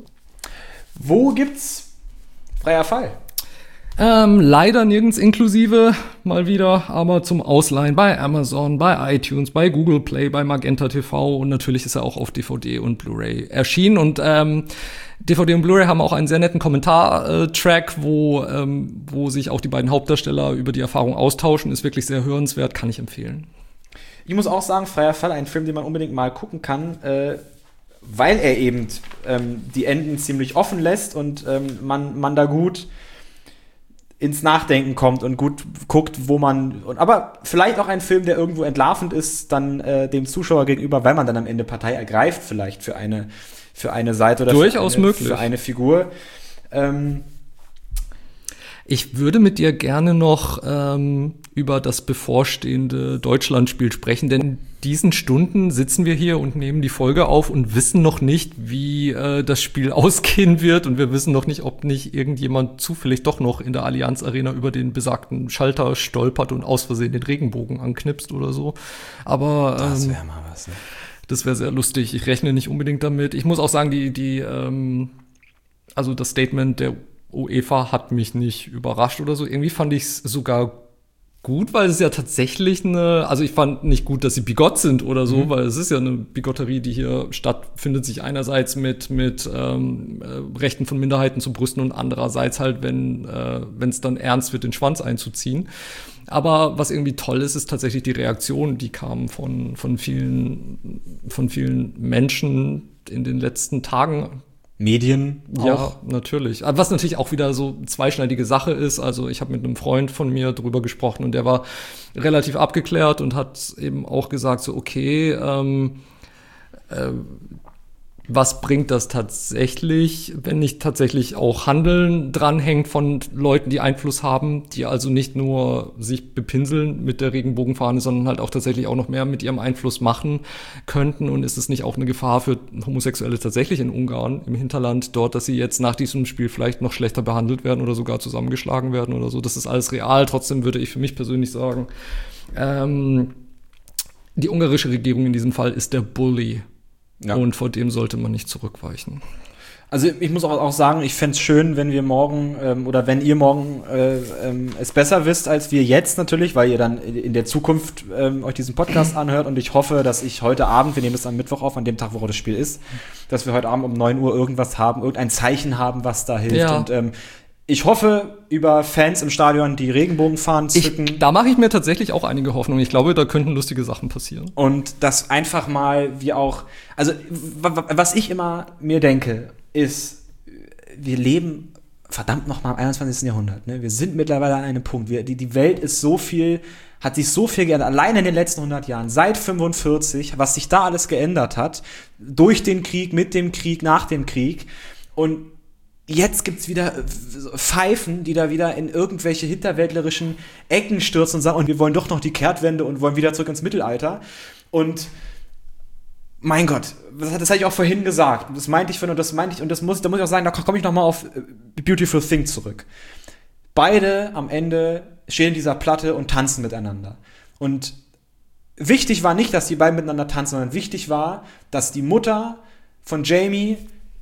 Wo gibt's Freier Fall? Ähm, leider nirgends inklusive, mal wieder, aber zum Ausleihen bei Amazon, bei iTunes, bei Google Play, bei Magenta T V und natürlich ist er auch auf D V D und Blu-ray erschienen. Und ähm, D V D und Blu-ray haben auch einen sehr netten Kommentar-Track, wo, ähm, wo sich auch die beiden Hauptdarsteller über die Erfahrung austauschen. Ist wirklich sehr hörenswert, kann ich empfehlen. Ich muss auch sagen, Freier Fall, ein Film, den man unbedingt mal gucken kann, äh, weil er eben ähm, die Enden ziemlich offen lässt und ähm, man, man da gut ins Nachdenken kommt und gut guckt, wo man, und, aber vielleicht auch ein Film, der irgendwo entlarvend ist, dann äh, dem Zuschauer gegenüber, weil man dann am Ende Partei ergreift vielleicht für eine, für eine Seite oder durchaus für, eine, möglich. für eine Figur. Ähm, Ich würde mit dir gerne noch ähm, über das bevorstehende Deutschlandspiel sprechen, denn in diesen Stunden sitzen wir hier und nehmen die Folge auf und wissen noch nicht, wie äh, das Spiel ausgehen wird und wir wissen noch nicht, ob nicht irgendjemand zufällig doch noch in der Allianz Arena über den besagten Schalter stolpert und aus Versehen den Regenbogen anknipst oder so. Aber ähm, das wäre mal was, ne? Das wäre sehr lustig. Ich rechne nicht unbedingt damit. Ich muss auch sagen, die die ähm, also das Statement der UEFA hat mich nicht überrascht oder so. Irgendwie fand ich es sogar gut, weil es ja tatsächlich eine, also ich fand nicht gut, dass sie bigott sind oder so, mhm. weil es ist ja eine Bigotterie, die hier stattfindet, sich einerseits mit mit ähm, äh, Rechten von Minderheiten zu brüsten und andererseits halt, wenn äh, wenn es dann ernst wird, den Schwanz einzuziehen. Aber was irgendwie toll ist, ist tatsächlich die Reaktion, die kam von von vielen von vielen Menschen in den letzten Tagen Medien auch. Ja, natürlich. Was natürlich auch wieder so zweischneidige Sache ist. Also ich habe mit einem Freund von mir drüber gesprochen und der war relativ abgeklärt und hat eben auch gesagt, so okay, ähm, äh, was bringt das tatsächlich, wenn nicht tatsächlich auch Handeln dranhängt von Leuten, die Einfluss haben, die also nicht nur sich bepinseln mit der Regenbogenfahne, sondern halt auch tatsächlich auch noch mehr mit ihrem Einfluss machen könnten? Und ist es nicht auch eine Gefahr für Homosexuelle tatsächlich in Ungarn, im Hinterland dort, dass sie jetzt nach diesem Spiel vielleicht noch schlechter behandelt werden oder sogar zusammengeschlagen werden oder so? Das ist alles real. Trotzdem würde ich für mich persönlich sagen, ähm, die ungarische Regierung in diesem Fall ist der Bully. Ja. Und vor dem sollte man nicht zurückweichen. Also ich muss auch, auch sagen, ich fände es schön, wenn wir morgen ähm, oder wenn ihr morgen äh, ähm, es besser wisst als wir jetzt natürlich, weil ihr dann in der Zukunft ähm, euch diesen Podcast anhört und ich hoffe, dass ich heute Abend, wir nehmen das am Mittwoch auf, an dem Tag, wo das Spiel ist, dass wir heute Abend um neun Uhr irgendwas haben, irgendein Zeichen haben, was da hilft. Ja. Und ähm, ich hoffe über Fans im Stadion, die Regenbogenfahnen zücken. Ich, da mache ich mir tatsächlich auch einige Hoffnungen. Ich glaube, da könnten lustige Sachen passieren. Und das einfach mal wie auch, also was ich immer mir denke, ist, wir leben verdammt noch mal im einundzwanzigsten Jahrhundert. Ne? Wir sind mittlerweile an einem Punkt. Wir, die, die Welt ist so viel, hat sich so viel geändert. Allein in den letzten hundert Jahren, seit fünfundvierzig, was sich da alles geändert hat, durch den Krieg, mit dem Krieg, nach dem Krieg. Und jetzt gibt's wieder Pfeifen, die da wieder in irgendwelche hinterwäldlerischen Ecken stürzen und sagen, und wir wollen doch noch die Kehrtwende und wollen wieder zurück ins Mittelalter. Und mein Gott, das, das hatte ich auch vorhin gesagt. Das meinte ich von, und das meinte ich, und das muss, da muss ich auch sagen, da komme ich noch mal auf Beautiful Thing zurück. Beide am Ende stehen in dieser Platte und tanzen miteinander. Und wichtig war nicht, dass die beiden miteinander tanzen, sondern wichtig war, dass die Mutter von Jamie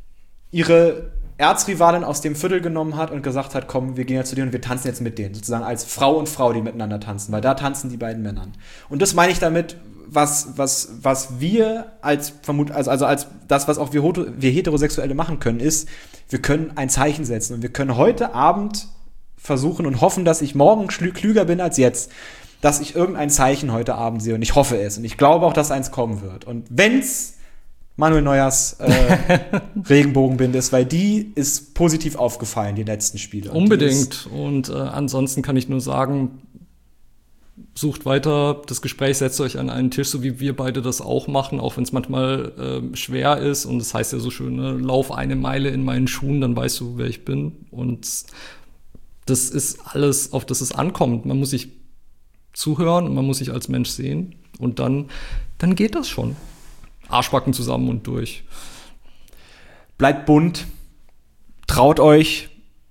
ihre Erzrivalin aus dem Viertel genommen hat und gesagt hat, komm, wir gehen jetzt zu denen und wir tanzen jetzt mit denen. Sozusagen als Frau und Frau, die miteinander tanzen, weil da tanzen die beiden Männer. Und das meine ich damit, was, was, was wir als, vermut, also, also als das, was auch wir, wir Heterosexuelle machen können, ist, wir können ein Zeichen setzen und wir können heute Abend versuchen und hoffen, dass ich morgen klüger bin als jetzt, dass ich irgendein Zeichen heute Abend sehe und ich hoffe es und ich glaube auch, dass eins kommen wird. Und wenn's Manuel Neuers äh, Regenbogenbinde ist, weil die ist positiv aufgefallen, die letzten Spiele. Und unbedingt. Und äh, ansonsten kann ich nur sagen, sucht weiter das Gespräch, setzt euch an einen Tisch, so wie wir beide das auch machen, auch wenn es manchmal äh, schwer ist. Und das heißt ja so schön, ne? Lauf eine Meile in meinen Schuhen, dann weißt du, wer ich bin. Und das ist alles, auf das es ankommt. Man muss sich zuhören und man muss sich als Mensch sehen. Und dann, dann geht das schon. Arschbacken zusammen und durch. Bleibt bunt, traut euch,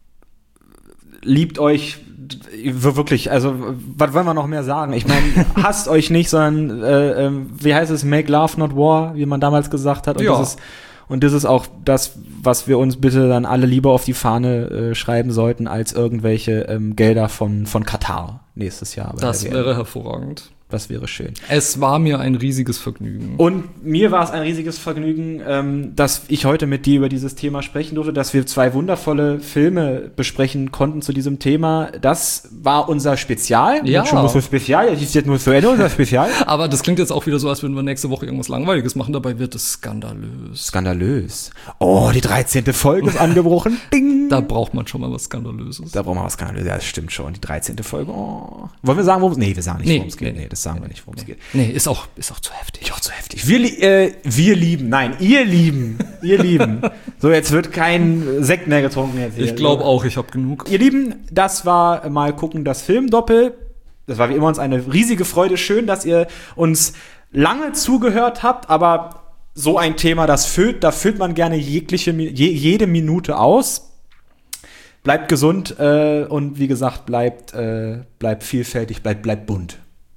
liebt euch, wirklich, also was wollen wir noch mehr sagen? Ich meine, hasst euch nicht, sondern äh, äh, wie heißt es, make love not war, wie man damals gesagt hat. Und, ja. das ist, und das ist auch das, was wir uns bitte dann alle lieber auf die Fahne äh, schreiben sollten, als irgendwelche ähm, Gelder von, von Katar nächstes Jahr. Das wäre hervorragend. Das wäre schön. Es war mir ein riesiges Vergnügen. Und mir war es ein riesiges Vergnügen, ähm, dass ich heute mit dir über dieses Thema sprechen durfte, dass wir zwei wundervolle Filme besprechen konnten zu diesem Thema. Das war unser Spezial. Ja. Schon so Spezial. Das ist jetzt nur zu Ende unser Spezial. Aber das klingt jetzt auch wieder so, als würden wir nächste Woche irgendwas Langweiliges machen. Dabei wird es skandalös. Skandalös. Oh, die dreizehnte Folge ist angebrochen. Ding. Da braucht man schon mal was Skandalöses. Da braucht man was Skandalöses. Ja, das stimmt schon. Die dreizehnte Folge. Oh. Wollen wir sagen, worum es geht? Nee, wir sagen nicht, nee, worum es geht. Nee, nee, das sagen wir nicht, worum es nee. geht. Nee, ist auch, ist auch zu heftig. Auch zu heftig. Wir, äh, wir lieben, nein, ihr lieben, ihr lieben. So, jetzt wird kein Sekt mehr getrunken jetzt hier. Ich glaube auch, ich habe genug. Ihr Lieben, das war mal gucken, das Filmdoppel. Das war wie immer uns eine riesige Freude. Schön, dass ihr uns lange zugehört habt, aber so ein Thema, das füllt, da füllt man gerne jegliche, je, jede Minute aus. Bleibt gesund äh, und wie gesagt, bleibt, äh, bleibt vielfältig, bleibt, bleibt bunt.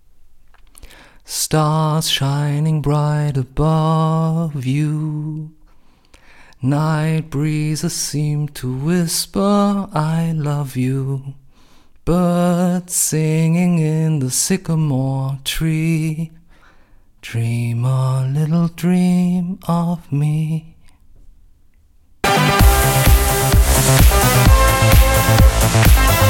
Stars shining bright above you. Night breezes seem to whisper, I love you. Birds singing in the sycamore tree. Dream a little dream of me. We'll be right back.